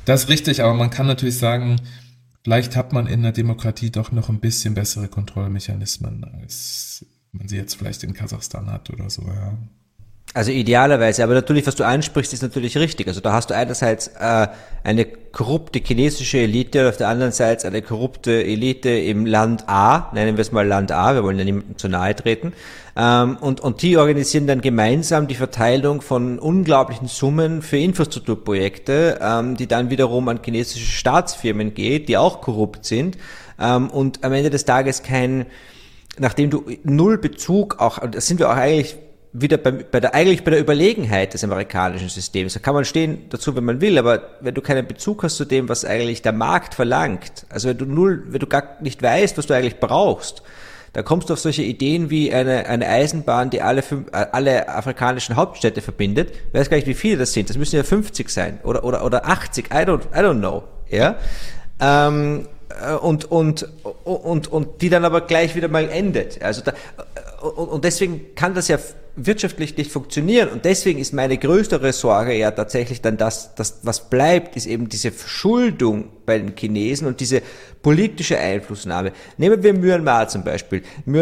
Das ist richtig, aber man kann natürlich sagen, vielleicht hat man in der Demokratie doch noch ein bisschen bessere Kontrollmechanismen, als man sie jetzt vielleicht in Kasachstan hat oder so, ja. Also idealerweise, aber natürlich, was du ansprichst, ist natürlich richtig. Also da hast du einerseits eine korrupte chinesische Elite und auf der anderen Seite eine korrupte Elite im Land A, nennen wir es mal Land A, wir wollen ja niemandem zu nahe treten, und die organisieren dann gemeinsam die Verteilung von unglaublichen Summen für Infrastrukturprojekte, die dann wiederum an chinesische Staatsfirmen geht, die auch korrupt sind, und am Ende des Tages nachdem du null Bezug auch, das sind wir auch eigentlich wieder bei der Überlegenheit des amerikanischen Systems. Da kann man stehen dazu, wenn man will, aber wenn du keinen Bezug hast zu dem, was eigentlich der Markt verlangt, also wenn du gar nicht weißt, was du eigentlich brauchst, da kommst du auf solche Ideen wie eine Eisenbahn, die alle afrikanischen Hauptstädte verbindet. Ich weiß gar nicht, wie viele das sind. Das müssen ja 50 sein oder 80. I don't know. Ja. Und die dann aber gleich wieder mal endet. Also und deswegen kann das ja wirtschaftlich nicht funktionieren, und deswegen ist meine größere Sorge ja tatsächlich dann das, was bleibt, ist eben diese Verschuldung bei den Chinesen und diese politische Einflussnahme. Nehmen wir Myanmar zum Beispiel. Sri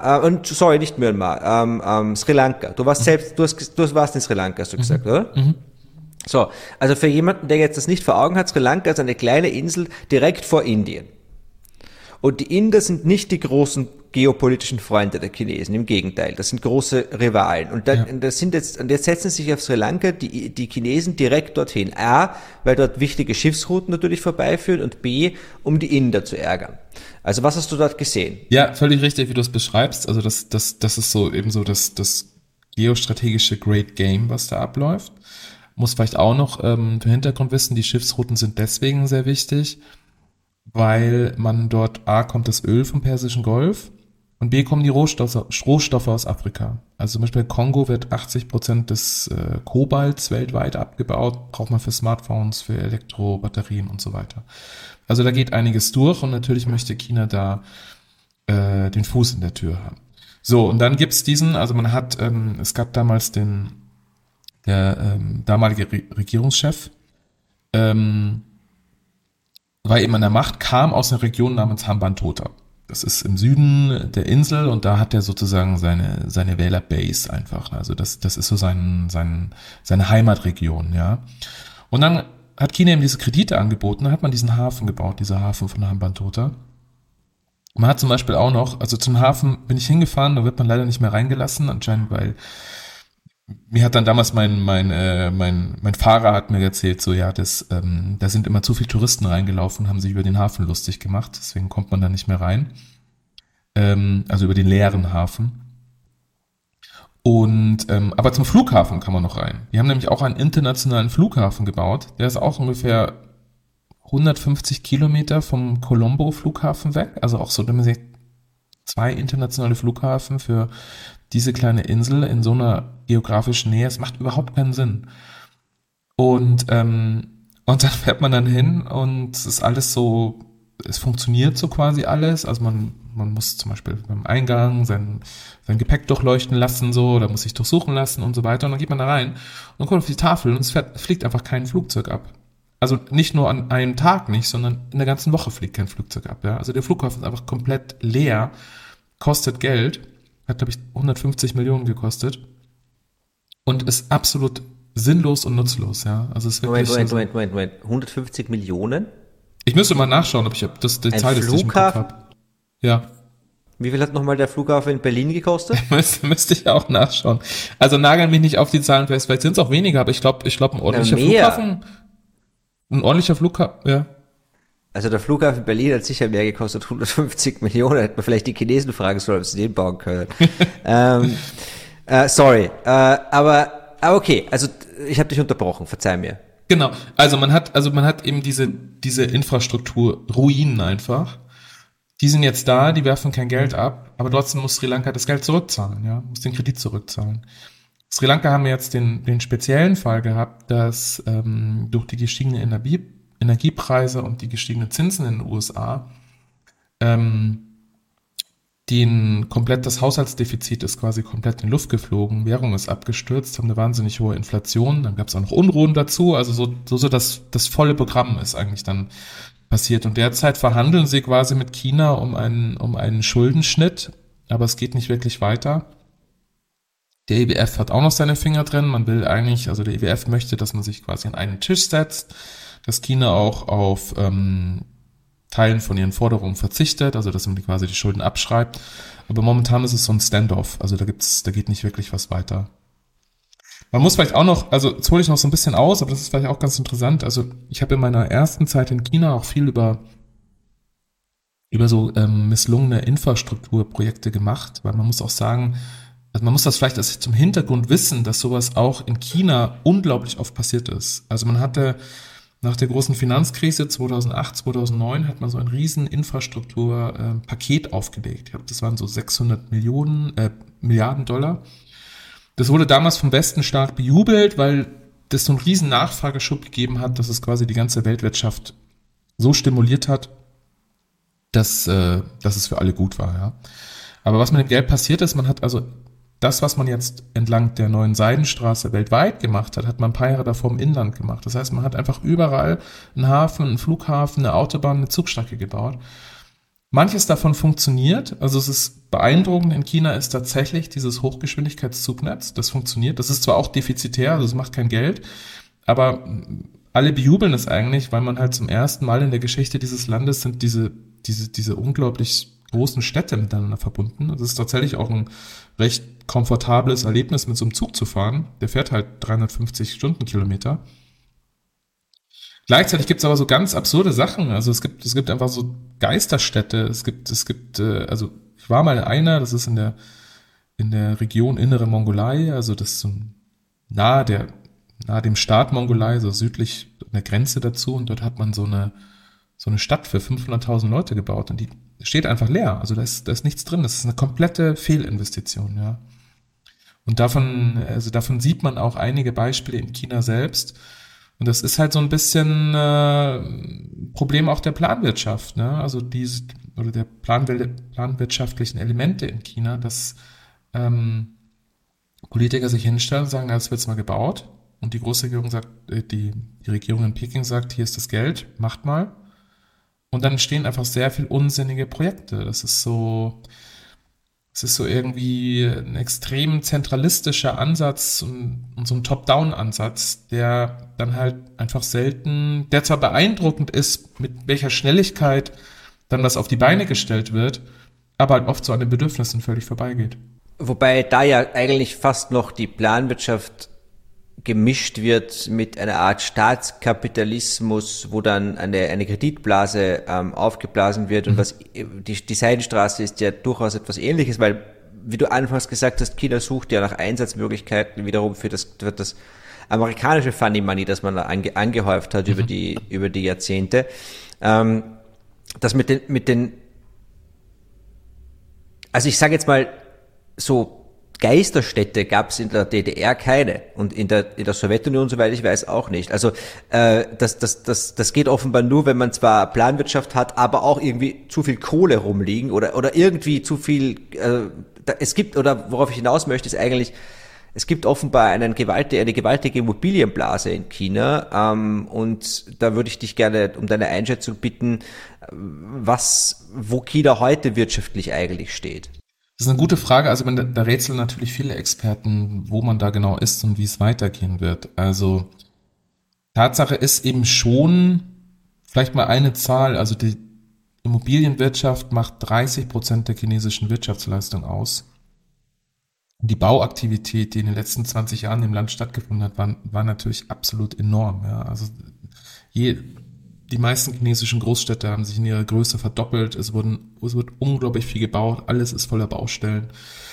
Lanka. Du warst in Sri Lanka, hast du gesagt, oder? Mhm. So, also für jemanden, der jetzt das nicht vor Augen hat, Sri Lanka ist eine kleine Insel direkt vor Indien. Und die Inder sind nicht die großen geopolitischen Freunde der Chinesen, im Gegenteil, das sind große Rivalen. Und jetzt setzen sich auf Sri Lanka die Chinesen direkt dorthin. A, weil dort wichtige Schiffsrouten natürlich vorbeiführen, und B, um die Inder zu ärgern. Also was hast du dort gesehen? Ja, völlig richtig, wie du es beschreibst. Also das ist so eben so das geostrategische Great Game, was da abläuft. Muss vielleicht auch noch für Hintergrund wissen, die Schiffsrouten sind deswegen sehr wichtig, weil man dort, A, kommt das Öl vom Persischen Golf und B, kommen die Rohstoffe aus Afrika. Also zum Beispiel in Kongo wird 80% des Kobalts weltweit abgebaut, braucht man für Smartphones, für Elektrobatterien und so weiter. Also da geht einiges durch, und natürlich möchte China da den Fuß in der Tür haben. So, und dann gibt's es gab damals der damalige Regierungschef, war eben an der Macht, kam aus einer Region namens Hambantota. Das ist im Süden der Insel, und da hat er sozusagen seine Wählerbase einfach. Also das ist so seine Heimatregion, ja. Und dann hat China ihm diese Kredite angeboten, dann hat man diesen Hafen gebaut, dieser Hafen von Hambantota. Man hat zum Beispiel auch noch, also zum Hafen bin ich hingefahren, da wird man leider nicht mehr reingelassen, anscheinend, weil mir hat dann damals mein Fahrer hat mir erzählt, so ja, da sind immer zu viele Touristen reingelaufen, haben sich über den Hafen lustig gemacht, deswegen kommt man da nicht mehr rein. Also über den leeren Hafen. Und aber zum Flughafen kann man noch rein. Die haben nämlich auch einen internationalen Flughafen gebaut, der ist auch ungefähr 150 Kilometer vom Colombo-Flughafen weg, also auch so, wenn man sagt, 2 internationale Flughafen für diese kleine Insel in so einer geografischen Nähe, es macht überhaupt keinen Sinn. Und dann fährt man dann hin, und es ist alles so, es funktioniert so quasi alles, also man muss zum Beispiel beim Eingang sein Gepäck durchleuchten lassen, so, oder muss sich durchsuchen lassen und so weiter, und dann geht man da rein und dann kommt auf die Tafel und es fliegt einfach kein Flugzeug ab. Also nicht nur an einem Tag nicht, sondern in der ganzen Woche fliegt kein Flugzeug ab. Ja? Also der Flughafen ist einfach komplett leer, kostet Geld, hat, glaube ich, 150 Millionen gekostet und ist absolut sinnlos und nutzlos. Ja? Also es ist wirklich Moment. 150 Millionen? Ich müsste mal nachschauen, ob das Detail ist, das ich im Kopf habe. Ja. Wie viel hat nochmal der Flughafen in Berlin gekostet? Müsste ich auch nachschauen. Also nageln mich nicht auf die Zahlen fest, vielleicht sind es auch weniger, aber ich glaube, ein ordentlicher Flughafen... Ein ordentlicher Flughafen, ja. Also der Flughafen Berlin hat sicher mehr gekostet, 150 Millionen. Hätte man vielleicht die Chinesen fragen sollen, ob sie den bauen können. Sorry. Aber okay, also ich habe dich unterbrochen, verzeih mir. Genau, also man hat eben diese Infrastruktur-Ruinen einfach. Die sind jetzt da, die werfen kein Geld ab, aber trotzdem muss Sri Lanka das Geld zurückzahlen, ja, muss den Kredit zurückzahlen. Sri Lanka haben jetzt den speziellen Fall gehabt, dass durch die gestiegenen Energiepreise und die gestiegenen Zinsen in den USA die das Haushaltsdefizit ist quasi komplett in Luft geflogen, Währung ist abgestürzt, haben eine wahnsinnig hohe Inflation, dann gab es auch noch Unruhen dazu, also so das volle Programm ist eigentlich dann passiert. Und derzeit verhandeln sie quasi mit China um einen Schuldenschnitt, aber es geht nicht wirklich weiter. Der IWF hat auch noch seine Finger drin, also der IWF möchte, dass man sich quasi an einen Tisch setzt, dass China auch auf Teilen von ihren Forderungen verzichtet, also dass man quasi die Schulden abschreibt. Aber momentan ist es so ein Standoff, also da geht nicht wirklich was weiter. Man muss vielleicht auch noch, also jetzt hole ich noch so ein bisschen aus, aber das ist vielleicht auch ganz interessant. Also ich habe in meiner ersten Zeit in China auch viel über so misslungene Infrastrukturprojekte gemacht, weil man muss auch sagen, also man muss das vielleicht zum Hintergrund wissen, dass sowas auch in China unglaublich oft passiert ist. Also man hatte nach der großen Finanzkrise 2008, 2009 hat man so ein riesen Infrastrukturpaket aufgelegt. Ich glaube, das waren so 600 Milliarden Dollar. Das wurde damals vom Westen stark bejubelt, weil das so einen riesen Nachfrageschub gegeben hat, dass es quasi die ganze Weltwirtschaft so stimuliert hat, dass es für alle gut war. Ja. Aber was mit dem Geld passiert ist, man hat also das, was man jetzt entlang der neuen Seidenstraße weltweit gemacht hat, hat man ein paar Jahre davor im Inland gemacht. Das heißt, man hat einfach überall einen Hafen, einen Flughafen, eine Autobahn, eine Zugstrecke gebaut. Manches davon funktioniert. Also es ist beeindruckend. In China ist tatsächlich dieses Hochgeschwindigkeitszugnetz. Das funktioniert. Das ist zwar auch defizitär, also es macht kein Geld, aber alle bejubeln es eigentlich, weil man halt zum ersten Mal in der Geschichte dieses Landes sind diese unglaublich großen Städte miteinander verbunden. Das ist tatsächlich auch ein recht komfortables Erlebnis, mit so einem Zug zu fahren. Der fährt halt 350 Stundenkilometer. Gleichzeitig gibt es aber so ganz absurde Sachen. Also es gibt einfach so Geisterstädte. Also ich war mal in einer, das ist in der Region Innere Mongolei, also das ist so nahe dem Staat Mongolei, so südlich an der Grenze dazu, und dort hat man so eine Stadt für 500.000 Leute gebaut, und die steht einfach leer. Also da ist nichts drin. Das ist eine komplette Fehlinvestition, ja. Und davon sieht man auch einige Beispiele in China selbst. Und das ist halt so ein bisschen Problem auch der Planwirtschaft, ne? Also der planwirtschaftlichen Elemente in China, dass Politiker sich hinstellen und sagen, na, das wird jetzt mal gebaut. Und die Großregierung sagt, die Regierung in Peking sagt, hier ist das Geld, macht mal. Und dann entstehen einfach sehr viel unsinnige Projekte. Es ist so irgendwie ein extrem zentralistischer Ansatz und so ein Top-Down-Ansatz, der dann halt einfach der zwar beeindruckend ist, mit welcher Schnelligkeit dann was auf die Beine gestellt wird, aber halt oft so an den Bedürfnissen völlig vorbeigeht. Wobei da ja eigentlich fast noch die Planwirtschaft gemischt wird mit einer Art Staatskapitalismus, wo dann eine Kreditblase aufgeblasen wird, und was die Seidenstraße ist ja durchaus etwas Ähnliches, weil, wie du anfangs gesagt hast, China sucht ja nach Einsatzmöglichkeiten wiederum für das amerikanische Funny Money, das man angehäuft hat über die Jahrzehnte. Das mit den also ich sage jetzt mal so, Geisterstädte gab es in der DDR keine, und in der Sowjetunion, soweit ich weiß, auch nicht. Also das geht offenbar nur, wenn man zwar Planwirtschaft hat, aber auch irgendwie zu viel Kohle rumliegen oder irgendwie zu viel. Worauf ich hinaus möchte, ist eigentlich, es gibt offenbar eine gewaltige Immobilienblase in China, und da würde ich dich gerne um deine Einschätzung bitten, wo China heute wirtschaftlich eigentlich steht. Das ist eine gute Frage. Also da rätseln natürlich viele Experten, wo man da genau ist und wie es weitergehen wird. Also Tatsache ist eben schon, vielleicht mal eine Zahl, also die Immobilienwirtschaft macht 30% der chinesischen Wirtschaftsleistung aus. Die Bauaktivität, die in den letzten 20 Jahren im Land stattgefunden hat, war natürlich absolut enorm. Ja. Also die meisten chinesischen Großstädte haben sich in ihrer Größe verdoppelt. Es wird unglaublich viel gebaut. Alles ist voller Baustellen.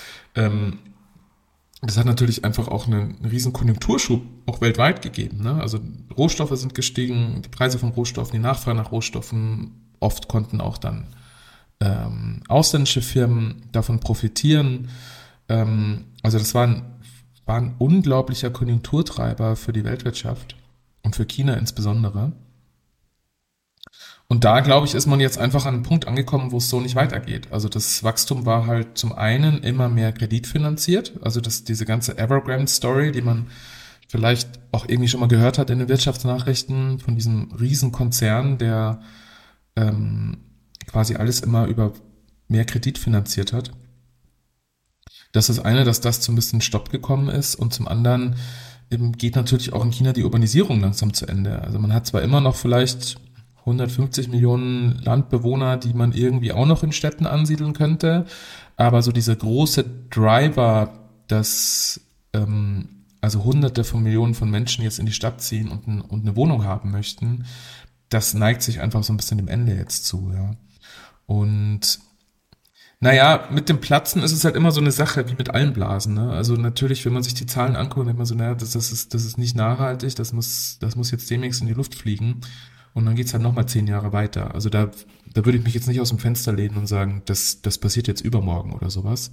Das hat natürlich einfach auch einen riesen Konjunkturschub auch weltweit gegeben. Ne? Also Rohstoffe sind gestiegen, die Preise von Rohstoffen, die Nachfrage nach Rohstoffen. Oft konnten auch dann ausländische Firmen davon profitieren. Also das war ein unglaublicher Konjunkturtreiber für die Weltwirtschaft und für China insbesondere. Und da, glaube ich, ist man jetzt einfach an einem Punkt angekommen, wo es so nicht weitergeht. Also das Wachstum war halt zum einen immer mehr kreditfinanziert, also diese ganze Evergrande-Story, die man vielleicht auch irgendwie schon mal gehört hat in den Wirtschaftsnachrichten von diesem Riesenkonzern, der quasi alles immer über mehr Kredit finanziert hat. Das ist das eine, dass das zum bisschen Stopp gekommen ist, und zum anderen geht natürlich auch in China die Urbanisierung langsam zu Ende. Also man hat zwar immer noch vielleicht 150 Millionen Landbewohner, die man irgendwie auch noch in Städten ansiedeln könnte, aber so diese große Driver, dass also Hunderte von Millionen von Menschen jetzt in die Stadt ziehen und eine Wohnung haben möchten, das neigt sich einfach so ein bisschen dem Ende jetzt zu, ja. Und naja, mit dem Platzen ist es halt immer so eine Sache, wie mit allen Blasen, ne? Also natürlich, wenn man sich die Zahlen anguckt, denkt man so, naja, das ist nicht nachhaltig, das muss jetzt demnächst in die Luft fliegen. Und dann geht's halt nochmal 10 Jahre weiter. Also da würde ich mich jetzt nicht aus dem Fenster lehnen und sagen, das passiert jetzt übermorgen oder sowas.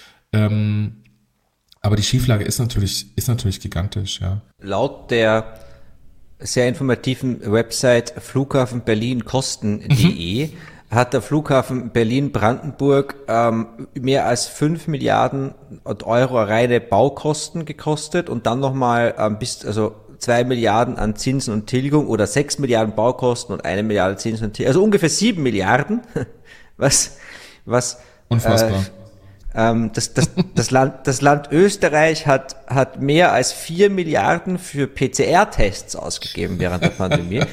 Aber die Schieflage ist natürlich gigantisch, ja. Laut der sehr informativen Website flughafenberlinkosten.de hat der Flughafen Berlin-Brandenburg mehr als 5 Milliarden Euro reine Baukosten gekostet und dann nochmal also 2 Milliarden an Zinsen und Tilgung oder 6 Milliarden Baukosten und 1 Milliarde Zinsen und Tilgung, also ungefähr 7 Milliarden, was Unfassbar. Das Land Österreich hat mehr als 4 Milliarden für PCR-Tests ausgegeben während der Pandemie.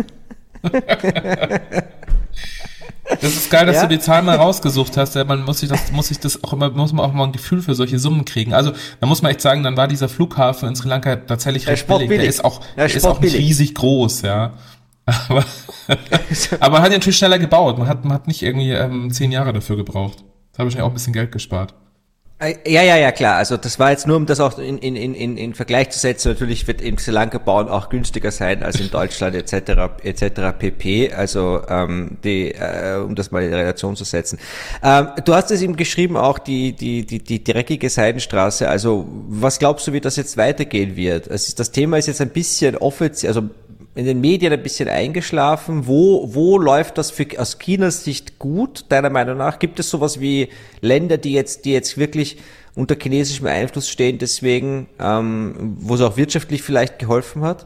Das ist geil, dass du die Zahl mal rausgesucht hast. Ja, muss man auch mal ein Gefühl für solche Summen kriegen. Also, da muss man echt sagen, dann war dieser Flughafen in Sri Lanka tatsächlich recht billig. Der ist auch nicht riesig groß, ja. Aber man hat ihn natürlich schneller gebaut. Man hat nicht irgendwie 10 Jahre dafür gebraucht. Da habe ich auch ein bisschen Geld gespart. Ja, klar. Also das war jetzt nur, um das auch in Vergleich zu setzen. Natürlich wird in Sri Lanka bauen auch günstiger sein als in Deutschland etc. pp. Also um das mal in Relation zu setzen. Du hast es eben geschrieben, auch die dreckige Seidenstraße. Also was glaubst du, wie das jetzt weitergehen wird? Das Thema ist jetzt ein bisschen offiziell, also in den Medien ein bisschen eingeschlafen. Wo läuft das aus Chinas Sicht gut, deiner Meinung nach? Gibt es sowas wie Länder, die jetzt wirklich unter chinesischem Einfluss stehen, deswegen, wo es auch wirtschaftlich vielleicht geholfen hat?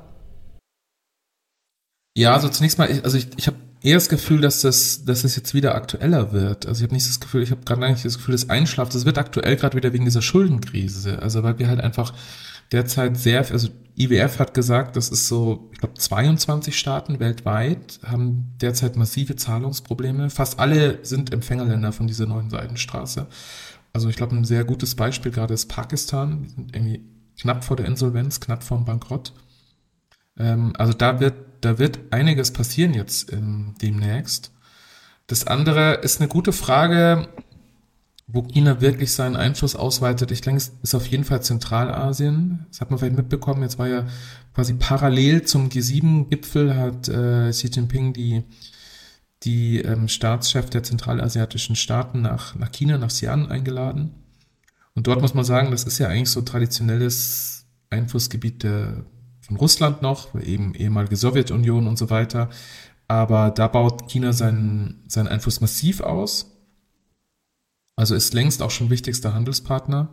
Ja, also zunächst mal, ich habe eher das Gefühl, dass das jetzt wieder aktueller wird. Also ich habe gerade eigentlich das Gefühl, das einschlaft. Das wird aktuell gerade wieder wegen dieser Schuldenkrise. Also weil wir halt einfach derzeit also IWF hat gesagt, das ist so, ich glaube 22 Staaten weltweit haben derzeit massive Zahlungsprobleme. Fast alle sind Empfängerländer von dieser neuen Seidenstraße. Also ich glaube, ein sehr gutes Beispiel gerade ist Pakistan. Die sind irgendwie knapp vor der Insolvenz, knapp vor dem Bankrott. Also da wird einiges passieren jetzt demnächst. Das andere ist eine gute Frage, wo China wirklich seinen Einfluss ausweitet. Ich denke, es ist auf jeden Fall Zentralasien. Das hat man vielleicht mitbekommen. Jetzt war ja quasi parallel zum G7-Gipfel hat Xi Jinping die Staatschef der zentralasiatischen Staaten nach China, nach Xi'an eingeladen. Und dort muss man sagen, das ist ja eigentlich so traditionelles Einflussgebiet von Russland noch, eben ehemalige Sowjetunion und so weiter. Aber da baut China seinen Einfluss massiv aus. Also ist längst auch schon wichtigster Handelspartner.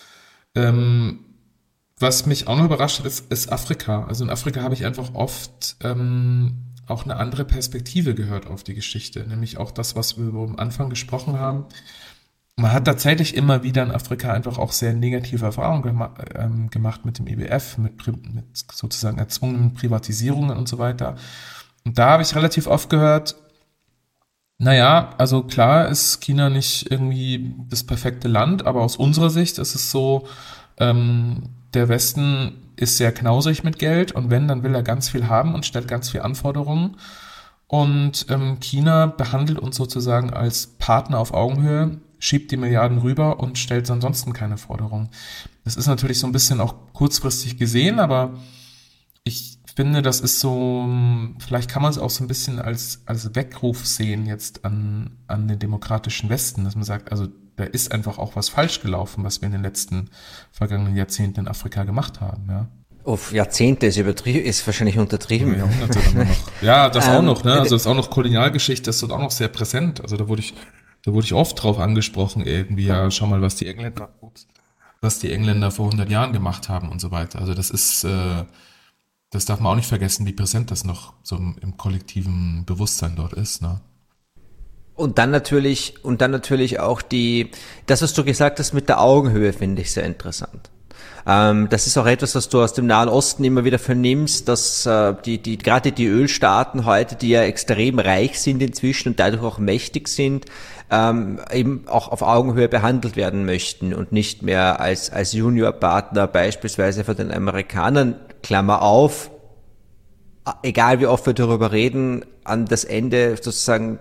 Was mich auch noch überrascht hat, ist Afrika. Also in Afrika habe ich einfach oft auch eine andere Perspektive gehört auf die Geschichte, nämlich auch das, was wir am Anfang gesprochen haben. Man hat tatsächlich immer wieder in Afrika einfach auch sehr negative Erfahrungen gemacht mit dem IWF, mit sozusagen erzwungenen Privatisierungen und so weiter. Und da habe ich relativ oft gehört, naja, also klar ist China nicht irgendwie das perfekte Land, aber aus unserer Sicht ist es so, der Westen ist sehr knausrig mit Geld und wenn, dann will er ganz viel haben und stellt ganz viel Anforderungen. Und China behandelt uns sozusagen als Partner auf Augenhöhe, schiebt die Milliarden rüber und stellt ansonsten keine Forderungen. Das ist natürlich so ein bisschen auch kurzfristig gesehen, aber ich finde, das ist so, vielleicht kann man es auch so ein bisschen als Weckruf sehen jetzt an den demokratischen Westen, dass man sagt, also da ist einfach auch was falsch gelaufen, was wir in den letzten vergangenen Jahrzehnten in Afrika gemacht haben, ja. Auf Jahrzehnte ist wahrscheinlich untertrieben. Jahrhunderte dann noch. Ja, das auch noch, ne? Also das ist auch noch Kolonialgeschichte, das ist dort auch noch sehr präsent. Also da wurde ich oft drauf angesprochen, irgendwie, ja, schau mal, was die Engländer vor 100 Jahren gemacht haben und so weiter. Also das darf man auch nicht vergessen, wie präsent das noch so im kollektiven Bewusstsein dort ist, ne? Und dann natürlich auch das, was du gesagt hast mit der Augenhöhe, finde ich sehr interessant. Das ist auch etwas, was du aus dem Nahen Osten immer wieder vernimmst, dass gerade die Ölstaaten heute, die ja extrem reich sind inzwischen und dadurch auch mächtig sind, eben auch auf Augenhöhe behandelt werden möchten und nicht mehr als Juniorpartner beispielsweise von den Amerikanern, Klammer auf, egal wie oft wir darüber reden, an das Ende sozusagen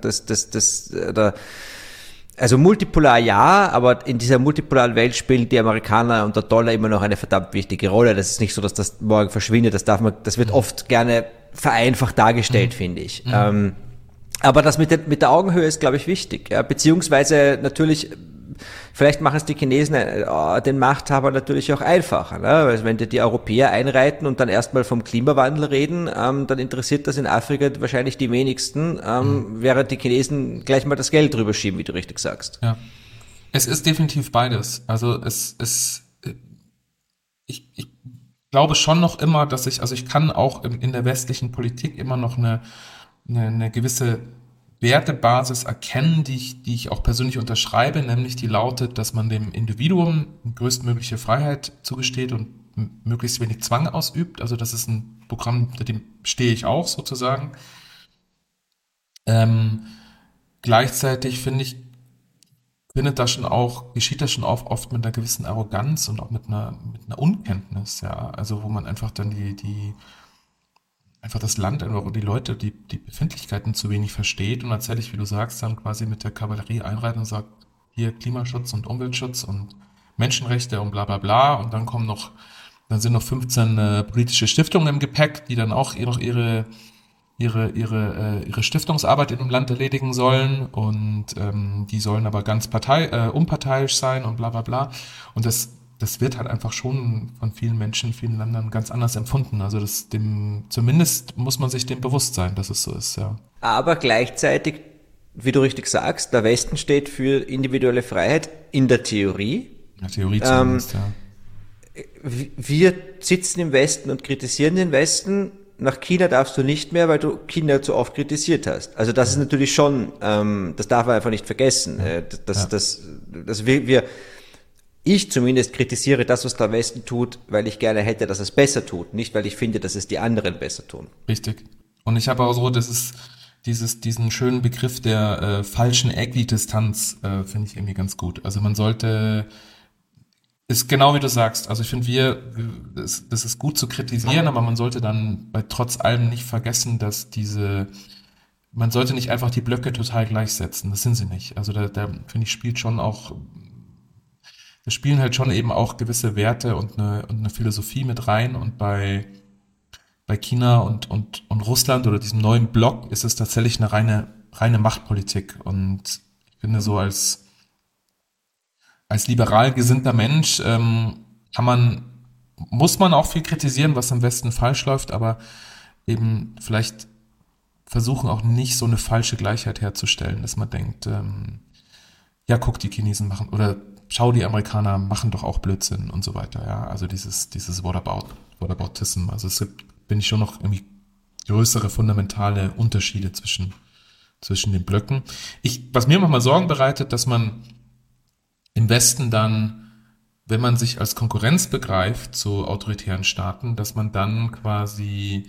also multipolar ja, aber in dieser multipolaren Welt spielen die Amerikaner und der Dollar immer noch eine verdammt wichtige Rolle. Das ist nicht so, dass das morgen verschwindet. Das wird oft gerne vereinfacht dargestellt, finde ich. Aber das mit der Augenhöhe ist, glaube ich, wichtig. Ja? Beziehungsweise natürlich, vielleicht machen es die Chinesen den Machthaber natürlich auch einfacher. Ne? Weil wenn die Europäer einreiten und dann erstmal vom Klimawandel reden, dann interessiert das in Afrika wahrscheinlich die wenigsten, während die Chinesen gleich mal das Geld drüber schieben, wie du richtig sagst. Ja, es ist definitiv beides. Also ich glaube schon noch immer, dass ich kann auch in der westlichen Politik immer noch eine gewisse Wertebasis erkennen, die ich auch persönlich unterschreibe, nämlich die lautet, dass man dem Individuum größtmögliche Freiheit zugesteht und möglichst wenig Zwang ausübt. Also das ist ein Programm, mit dem stehe ich auch sozusagen. Gleichzeitig geschieht das schon oft mit einer gewissen Arroganz und auch mit einer Unkenntnis, ja. Also wo man einfach dann einfach das Land und die Leute, die Befindlichkeiten zu wenig versteht und tatsächlich, wie du sagst, dann quasi mit der Kavallerie einreitet und sagt, hier Klimaschutz und Umweltschutz und Menschenrechte und bla bla bla und dann sind noch 15 politische Stiftungen im Gepäck, die dann auch noch ihre Stiftungsarbeit in dem Land erledigen sollen und die sollen aber ganz unparteiisch sein und bla bla bla und das wird halt einfach schon von vielen Menschen in vielen Ländern ganz anders empfunden. Also zumindest muss man sich dem bewusst sein, dass es so ist, ja. Aber gleichzeitig, wie du richtig sagst, der Westen steht für individuelle Freiheit in der Theorie. In der Theorie zumindest, ja. Wir sitzen im Westen und kritisieren den Westen. Nach China darfst du nicht mehr, weil du China zu oft kritisiert hast. Also das ist natürlich schon, das darf man einfach nicht vergessen. Ich zumindest kritisiere das, was der Westen tut, weil ich gerne hätte, dass es besser tut, nicht weil ich finde, dass es die anderen besser tun. Richtig. Und ich habe auch so, diesen schönen Begriff der falschen Äquidistanz finde ich irgendwie ganz gut. Also man sollte, ist genau wie du sagst, also ich finde das ist gut zu kritisieren, aber man sollte dann trotz allem nicht vergessen, dass man sollte nicht einfach die Blöcke total gleichsetzen, das sind sie nicht. Also da finde ich, da spielen halt schon eben auch gewisse Werte und eine Philosophie mit rein und bei China und Russland oder diesem neuen Block ist es tatsächlich eine reine Machtpolitik und ich finde so als liberal gesinnter Mensch muss man auch viel kritisieren, was im Westen falsch läuft, aber eben vielleicht versuchen auch nicht so eine falsche Gleichheit herzustellen, dass man denkt, ja, guck, die Chinesen machen oder schau, die Amerikaner machen doch auch Blödsinn und so weiter, ja. Also dieses Whataboutism. Also bin ich schon noch irgendwie größere fundamentale Unterschiede zwischen den Blöcken. Was mir manchmal Sorgen bereitet, dass man im Westen dann, wenn man sich als Konkurrenz begreift zu autoritären Staaten, dass man dann quasi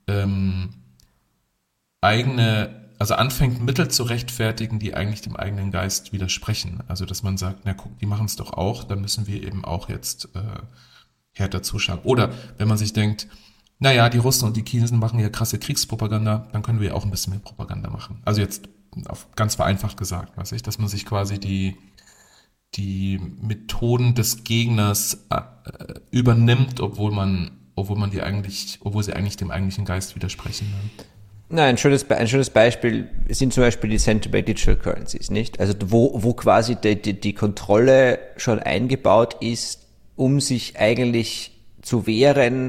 anfängt, Mittel zu rechtfertigen, die eigentlich dem eigenen Geist widersprechen. Also, dass man sagt, na guck, die machen es doch auch, dann müssen wir eben auch jetzt härter zuschauen. Oder wenn man sich denkt, naja, die Russen und die Chinesen machen ja krasse Kriegspropaganda, dann können wir auch ein bisschen mehr Propaganda machen. Also jetzt ganz vereinfacht gesagt, dass man sich quasi die Methoden des Gegners übernimmt, obwohl sie eigentlich dem eigentlichen Geist widersprechen. Ne? Nein, ein schönes Beispiel sind zum Beispiel die Central Bank Digital Currencies, nicht? Also wo quasi die Kontrolle schon eingebaut ist, um sich eigentlich zu wehren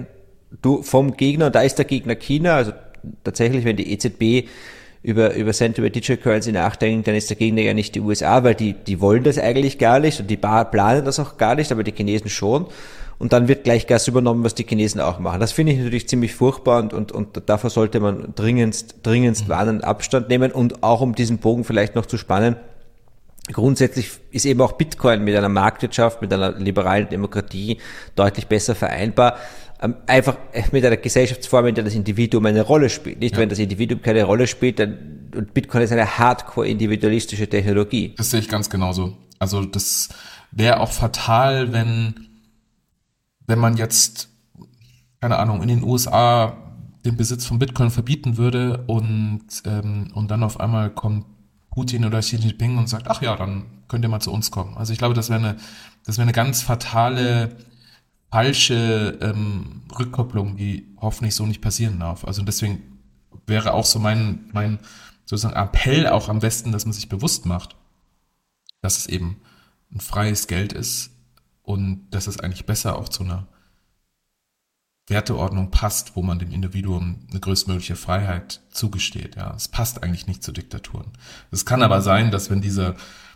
du vom Gegner, da ist der Gegner China, also tatsächlich, wenn die EZB über Central Digital Currency nachdenkt, dann ist der Gegner ja nicht die USA, weil die wollen das eigentlich gar nicht und die planen das auch gar nicht, aber die Chinesen schon. Und dann wird gleich Gas übernommen, was die Chinesen auch machen. Das finde ich natürlich ziemlich furchtbar und davor sollte man dringendst warnen, Abstand nehmen und auch um diesen Bogen vielleicht noch zu spannen. Grundsätzlich ist eben auch Bitcoin mit einer Marktwirtschaft, mit einer liberalen Demokratie deutlich besser vereinbar. Einfach mit einer Gesellschaftsform, in der das Individuum eine Rolle spielt. Nicht, wenn das Individuum keine Rolle spielt, dann, und Bitcoin ist eine hardcore-individualistische Technologie. Das sehe ich ganz genauso. Also das wäre auch fatal, wenn man jetzt, keine Ahnung, in den USA den Besitz von Bitcoin verbieten würde und dann auf einmal kommt Putin oder Xi Jinping und sagt, ach ja, dann könnt ihr mal zu uns kommen. Also ich glaube, das wäre eine ganz fatale, falsche Rückkopplung, die hoffentlich so nicht passieren darf. Also deswegen wäre auch so mein sozusagen Appell auch am Westen, dass man sich bewusst macht, dass es eben ein freies Geld ist und dass es eigentlich besser auch zu einer Werteordnung passt, wo man dem Individuum eine größtmögliche Freiheit zugesteht. Ja, es passt eigentlich nicht zu Diktaturen. Es kann aber sein, dass wenn diese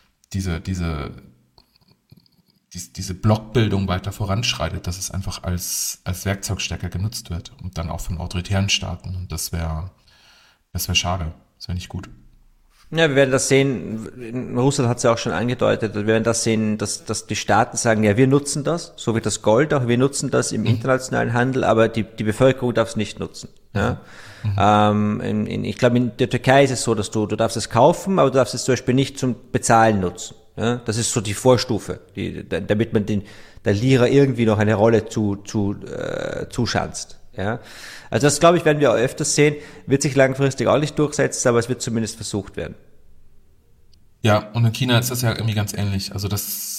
Blockbildung weiter voranschreitet, dass es einfach als Werkzeug stärker genutzt wird und dann auch von autoritären Staaten. Und das wäre schade. Das wäre nicht gut. Ja, wir werden das sehen, in Russland hat es ja auch schon angedeutet, wir werden das sehen, dass die Staaten sagen, ja, wir nutzen das, so wie das Gold auch, wir nutzen das im internationalen Handel, aber die Bevölkerung darf es nicht nutzen. Ja? Ich glaube, in der Türkei ist es so, dass du darfst es kaufen, aber du darfst es zum Beispiel nicht zum Bezahlen nutzen. Ja? Das ist so die Vorstufe, damit man der Lira irgendwie noch eine Rolle zuschanzt. Ja, also das, glaube ich, werden wir auch öfters sehen, wird sich langfristig auch nicht durchsetzen, aber es wird zumindest versucht werden. Ja, und in China ist das ja irgendwie ganz ähnlich. Also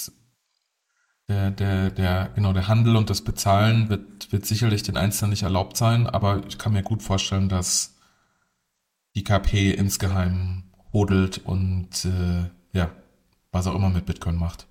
der Handel und das Bezahlen wird sicherlich den Einzelnen nicht erlaubt sein, aber ich kann mir gut vorstellen, dass die KP insgeheim hodelt und was auch immer mit Bitcoin macht.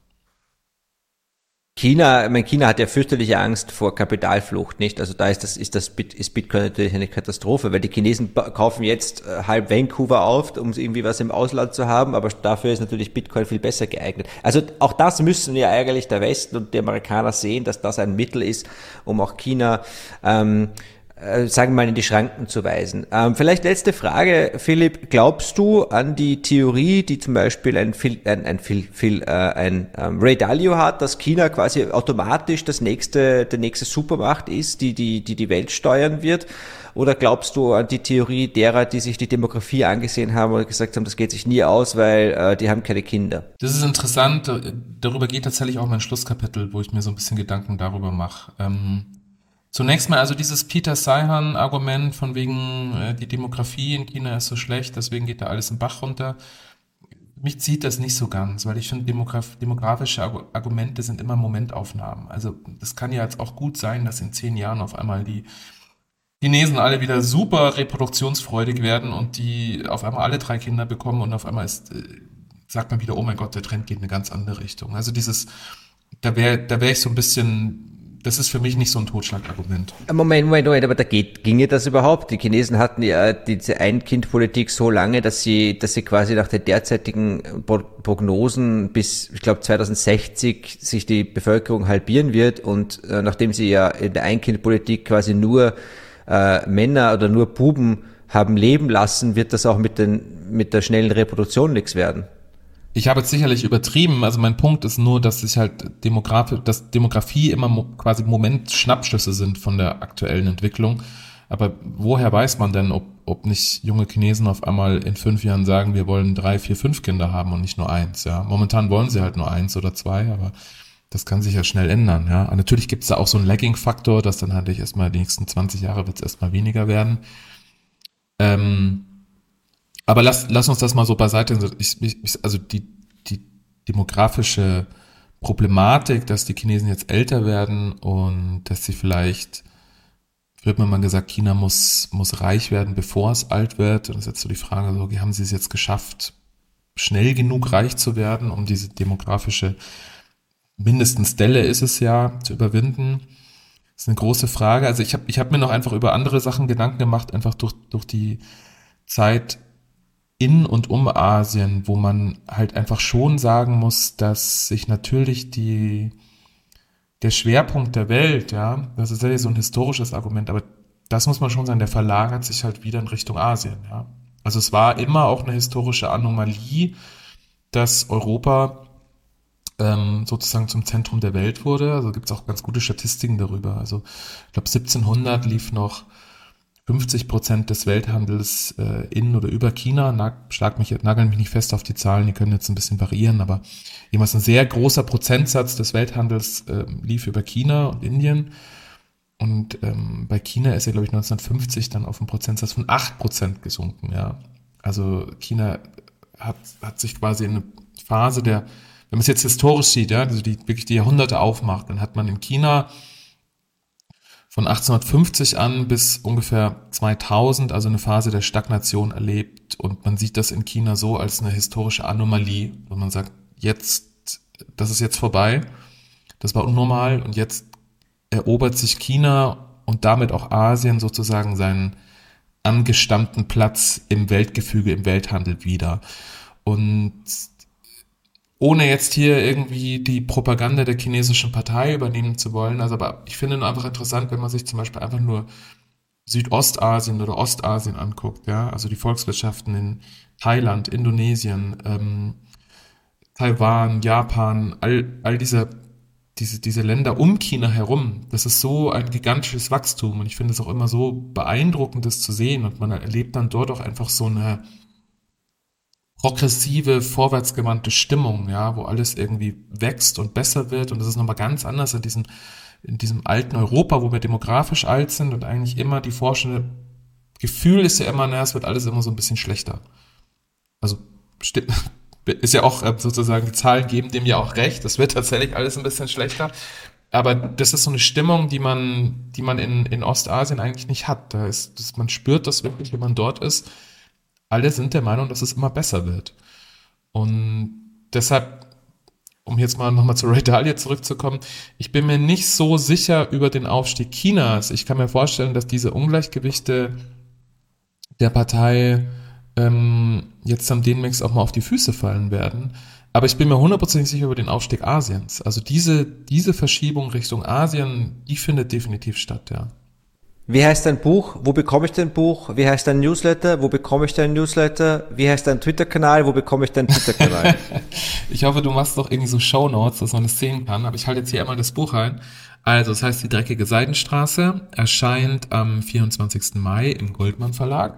China hat ja fürchterliche Angst vor Kapitalflucht, nicht? Also da ist Bitcoin natürlich eine Katastrophe, weil die Chinesen kaufen jetzt halb Vancouver auf, um irgendwie was im Ausland zu haben, aber dafür ist natürlich Bitcoin viel besser geeignet. Also auch das müssen ja eigentlich der Westen und die Amerikaner sehen, dass das ein Mittel ist, um auch China sagen wir mal, in die Schranken zu weisen. Vielleicht letzte Frage, Philipp. Glaubst du an die Theorie, die zum Beispiel ein Ray Dalio hat, dass China quasi automatisch der nächste Supermacht ist, die Welt steuern wird? Oder glaubst du an die Theorie derer, die sich die Demografie angesehen haben und gesagt haben, das geht sich nie aus, weil die haben keine Kinder? Das ist interessant. Darüber geht tatsächlich auch mein Schlusskapitel, wo ich mir so ein bisschen Gedanken darüber mache. Zunächst mal also dieses Peter Seihan-Argument von wegen die Demografie in China ist so schlecht, deswegen geht da alles im Bach runter. Mich zieht das nicht so ganz, weil ich finde, demografische Argumente sind immer Momentaufnahmen. Also das kann ja jetzt auch gut sein, dass in 10 Jahren auf einmal die Chinesen alle wieder super reproduktionsfreudig werden und die auf einmal alle 3 Kinder bekommen und auf einmal sagt man wieder, oh mein Gott, der Trend geht in eine ganz andere Richtung. Also da wäre ich so ein bisschen... Das ist für mich nicht so ein Totschlagargument. Moment, aber ginge das überhaupt? Die Chinesen hatten ja diese Ein-Kind-Politik so lange, dass sie quasi nach den derzeitigen Prognosen bis, ich glaube, 2060 sich die Bevölkerung halbieren wird und nachdem sie ja in der Ein-Kind-Politik quasi nur Männer oder nur Buben haben leben lassen, wird das auch mit der schnellen Reproduktion nichts werden. Ich habe jetzt sicherlich übertrieben, also mein Punkt ist nur, dass sich halt Demografie immer quasi Moment-Schnappschüsse sind von der aktuellen Entwicklung. Aber woher weiß man denn, ob nicht junge Chinesen auf einmal in 5 Jahren sagen, wir wollen 3, 4, 5 Kinder haben und nicht nur 1, ja. Momentan wollen sie halt nur 1 oder 2, aber das kann sich ja schnell ändern, ja. Und natürlich gibt es da auch so einen Lagging-Faktor, dass dann halt erstmal die nächsten 20 Jahre wird es erstmal weniger werden. Aber lass uns das mal so beiseite. Also die demografische Problematik, dass die Chinesen jetzt älter werden und dass sie vielleicht, wird man mal gesagt, China muss reich werden, bevor es alt wird. Und das ist jetzt so die Frage, so, wie haben sie es jetzt geschafft, schnell genug reich zu werden, um diese demografische mindestens Delle ist es ja, zu überwinden. ist eine große Frage. Also ich hab mir noch einfach über andere Sachen Gedanken gemacht, einfach durch die Zeit in und um Asien, wo man halt einfach schon sagen muss, dass sich natürlich der Schwerpunkt der Welt, ja, das ist ja so ein historisches Argument, aber das muss man schon sagen, der verlagert sich halt wieder in Richtung Asien, ja. Also es war immer auch eine historische Anomalie, dass Europa sozusagen zum Zentrum der Welt wurde. Also gibt es auch ganz gute Statistiken darüber. Also ich glaube 1700 lief noch 50% des Welthandels in oder über China. Nagel mich nicht fest auf die Zahlen, die können jetzt ein bisschen variieren, aber jemals ein sehr großer Prozentsatz des Welthandels lief über China und Indien. Und bei China ist er, glaube ich, 1950 dann auf einen Prozentsatz von 8% gesunken. Ja. Also China hat sich quasi in eine Phase wenn man es jetzt historisch sieht, ja, also wirklich die Jahrhunderte aufmacht, dann hat man in China von 1850 an bis ungefähr 2000, also eine Phase der Stagnation erlebt. Und man sieht das in China so als eine historische Anomalie, wo man sagt, das ist jetzt vorbei, das war unnormal und jetzt erobert sich China und damit auch Asien sozusagen seinen angestammten Platz im Weltgefüge, im Welthandel wieder. Und ohne jetzt hier irgendwie die Propaganda der chinesischen Partei übernehmen zu wollen, also aber ich finde nur einfach interessant, wenn man sich zum Beispiel einfach nur Südostasien oder Ostasien anguckt, ja, also die Volkswirtschaften in Thailand, Indonesien, Taiwan, Japan, all diese Länder um China herum, das ist so ein gigantisches Wachstum und ich finde es auch immer so beeindruckend, das zu sehen und man erlebt dann dort auch einfach so eine progressive, vorwärtsgewandte Stimmung, ja, wo alles irgendwie wächst und besser wird und das ist nochmal ganz anders in diesem alten Europa, wo wir demografisch alt sind und eigentlich immer die forschende Gefühl ist ja immer, es wird alles immer so ein bisschen schlechter. Also ist ja auch sozusagen, die Zahlen geben dem ja auch recht, es wird tatsächlich alles ein bisschen schlechter, aber das ist so eine Stimmung, die man in Ostasien eigentlich nicht hat. Man spürt das wirklich, wenn man dort ist. Alle sind der Meinung, dass es immer besser wird. Und deshalb, um jetzt mal nochmal zu Ray Dalio zurückzukommen, ich bin mir nicht so sicher über den Aufstieg Chinas. Ich kann mir vorstellen, dass diese Ungleichgewichte der Partei jetzt am demnächst auch mal auf die Füße fallen werden. Aber ich bin mir 100% sicher über den Aufstieg Asiens. Also diese Verschiebung Richtung Asien, die findet definitiv statt, ja. Wie heißt dein Buch? Wo bekomme ich dein Buch? Wie heißt dein Newsletter? Wo bekomme ich dein Newsletter? Wie heißt dein Twitter-Kanal? Wo bekomme ich deinen Twitter-Kanal? Ich hoffe, du machst doch irgendwie so Shownotes, dass man das sehen kann. Aber ich halte jetzt hier einmal das Buch ein. Also, es heißt Die dreckige Seidenstraße, erscheint am 24. Mai im Goldmann Verlag.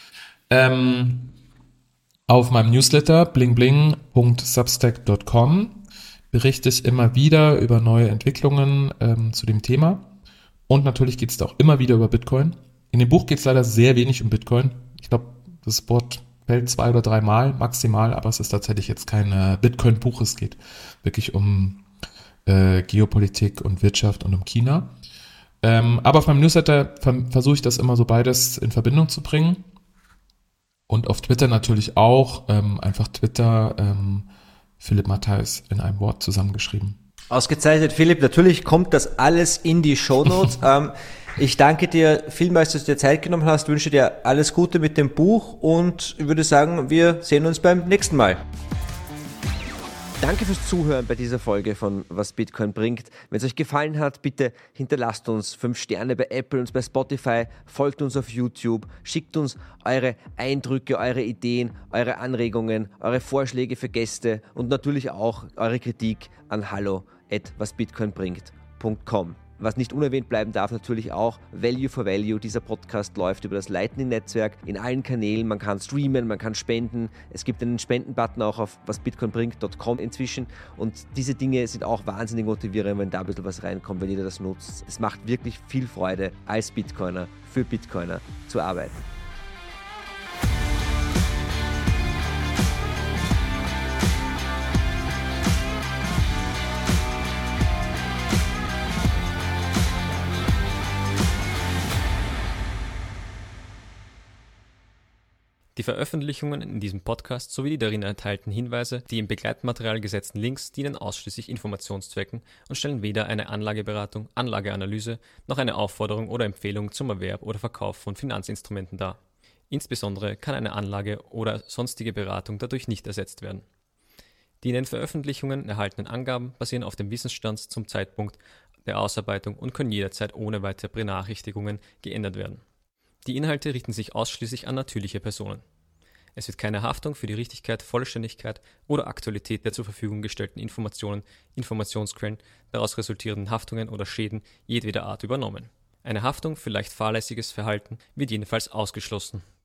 Auf meinem Newsletter blingbling.substack.com berichte ich immer wieder über neue Entwicklungen zu dem Thema. Und natürlich geht es da auch immer wieder über Bitcoin. In dem Buch geht es leider sehr wenig um Bitcoin. Ich glaube, das Wort fällt 2 oder 3 Mal maximal, aber es ist tatsächlich jetzt kein Bitcoin-Buch. Es geht wirklich um Geopolitik und Wirtschaft und um China. Aber auf meinem Newsletter versuche ich das immer so beides in Verbindung zu bringen. Und auf Twitter natürlich auch. Einfach Twitter, Philipp Mattheis in einem Wort zusammengeschrieben. Ausgezeichnet, Philipp. Natürlich kommt das alles in die Shownotes. Ich danke dir vielmals, dass du dir Zeit genommen hast, wünsche dir alles Gute mit dem Buch und ich würde sagen, wir sehen uns beim nächsten Mal. Danke fürs Zuhören bei dieser Folge von Was Bitcoin bringt. Wenn es euch gefallen hat, bitte hinterlasst uns 5 Sterne bei Apple und bei Spotify, folgt uns auf YouTube, schickt uns eure Eindrücke, eure Ideen, eure Anregungen, eure Vorschläge für Gäste und natürlich auch eure Kritik an hallo@wasbitcoinbringt.com. Was nicht unerwähnt bleiben darf, natürlich auch Value for Value. Dieser Podcast läuft über das Lightning-Netzwerk in allen Kanälen. Man kann streamen, man kann spenden. Es gibt einen Spenden-Button auch auf wasbitcoinbringt.com inzwischen. Und diese Dinge sind auch wahnsinnig motivierend, wenn da ein bisschen was reinkommt, wenn jeder das nutzt. Es macht wirklich viel Freude, als Bitcoiner für Bitcoiner zu arbeiten. Die Veröffentlichungen in diesem Podcast sowie die darin enthaltenen Hinweise, die im Begleitmaterial gesetzten Links dienen ausschließlich Informationszwecken und stellen weder eine Anlageberatung, Anlageanalyse noch eine Aufforderung oder Empfehlung zum Erwerb oder Verkauf von Finanzinstrumenten dar. Insbesondere kann eine Anlage oder sonstige Beratung dadurch nicht ersetzt werden. Die in den Veröffentlichungen erhaltenen Angaben basieren auf dem Wissensstand zum Zeitpunkt der Ausarbeitung und können jederzeit ohne weitere Benachrichtigungen geändert werden. Die Inhalte richten sich ausschließlich an natürliche Personen. Es wird keine Haftung für die Richtigkeit, Vollständigkeit oder Aktualität der zur Verfügung gestellten Informationen, Informationsquellen, daraus resultierenden Haftungen oder Schäden jedweder Art übernommen. Eine Haftung für leicht fahrlässiges Verhalten wird jedenfalls ausgeschlossen.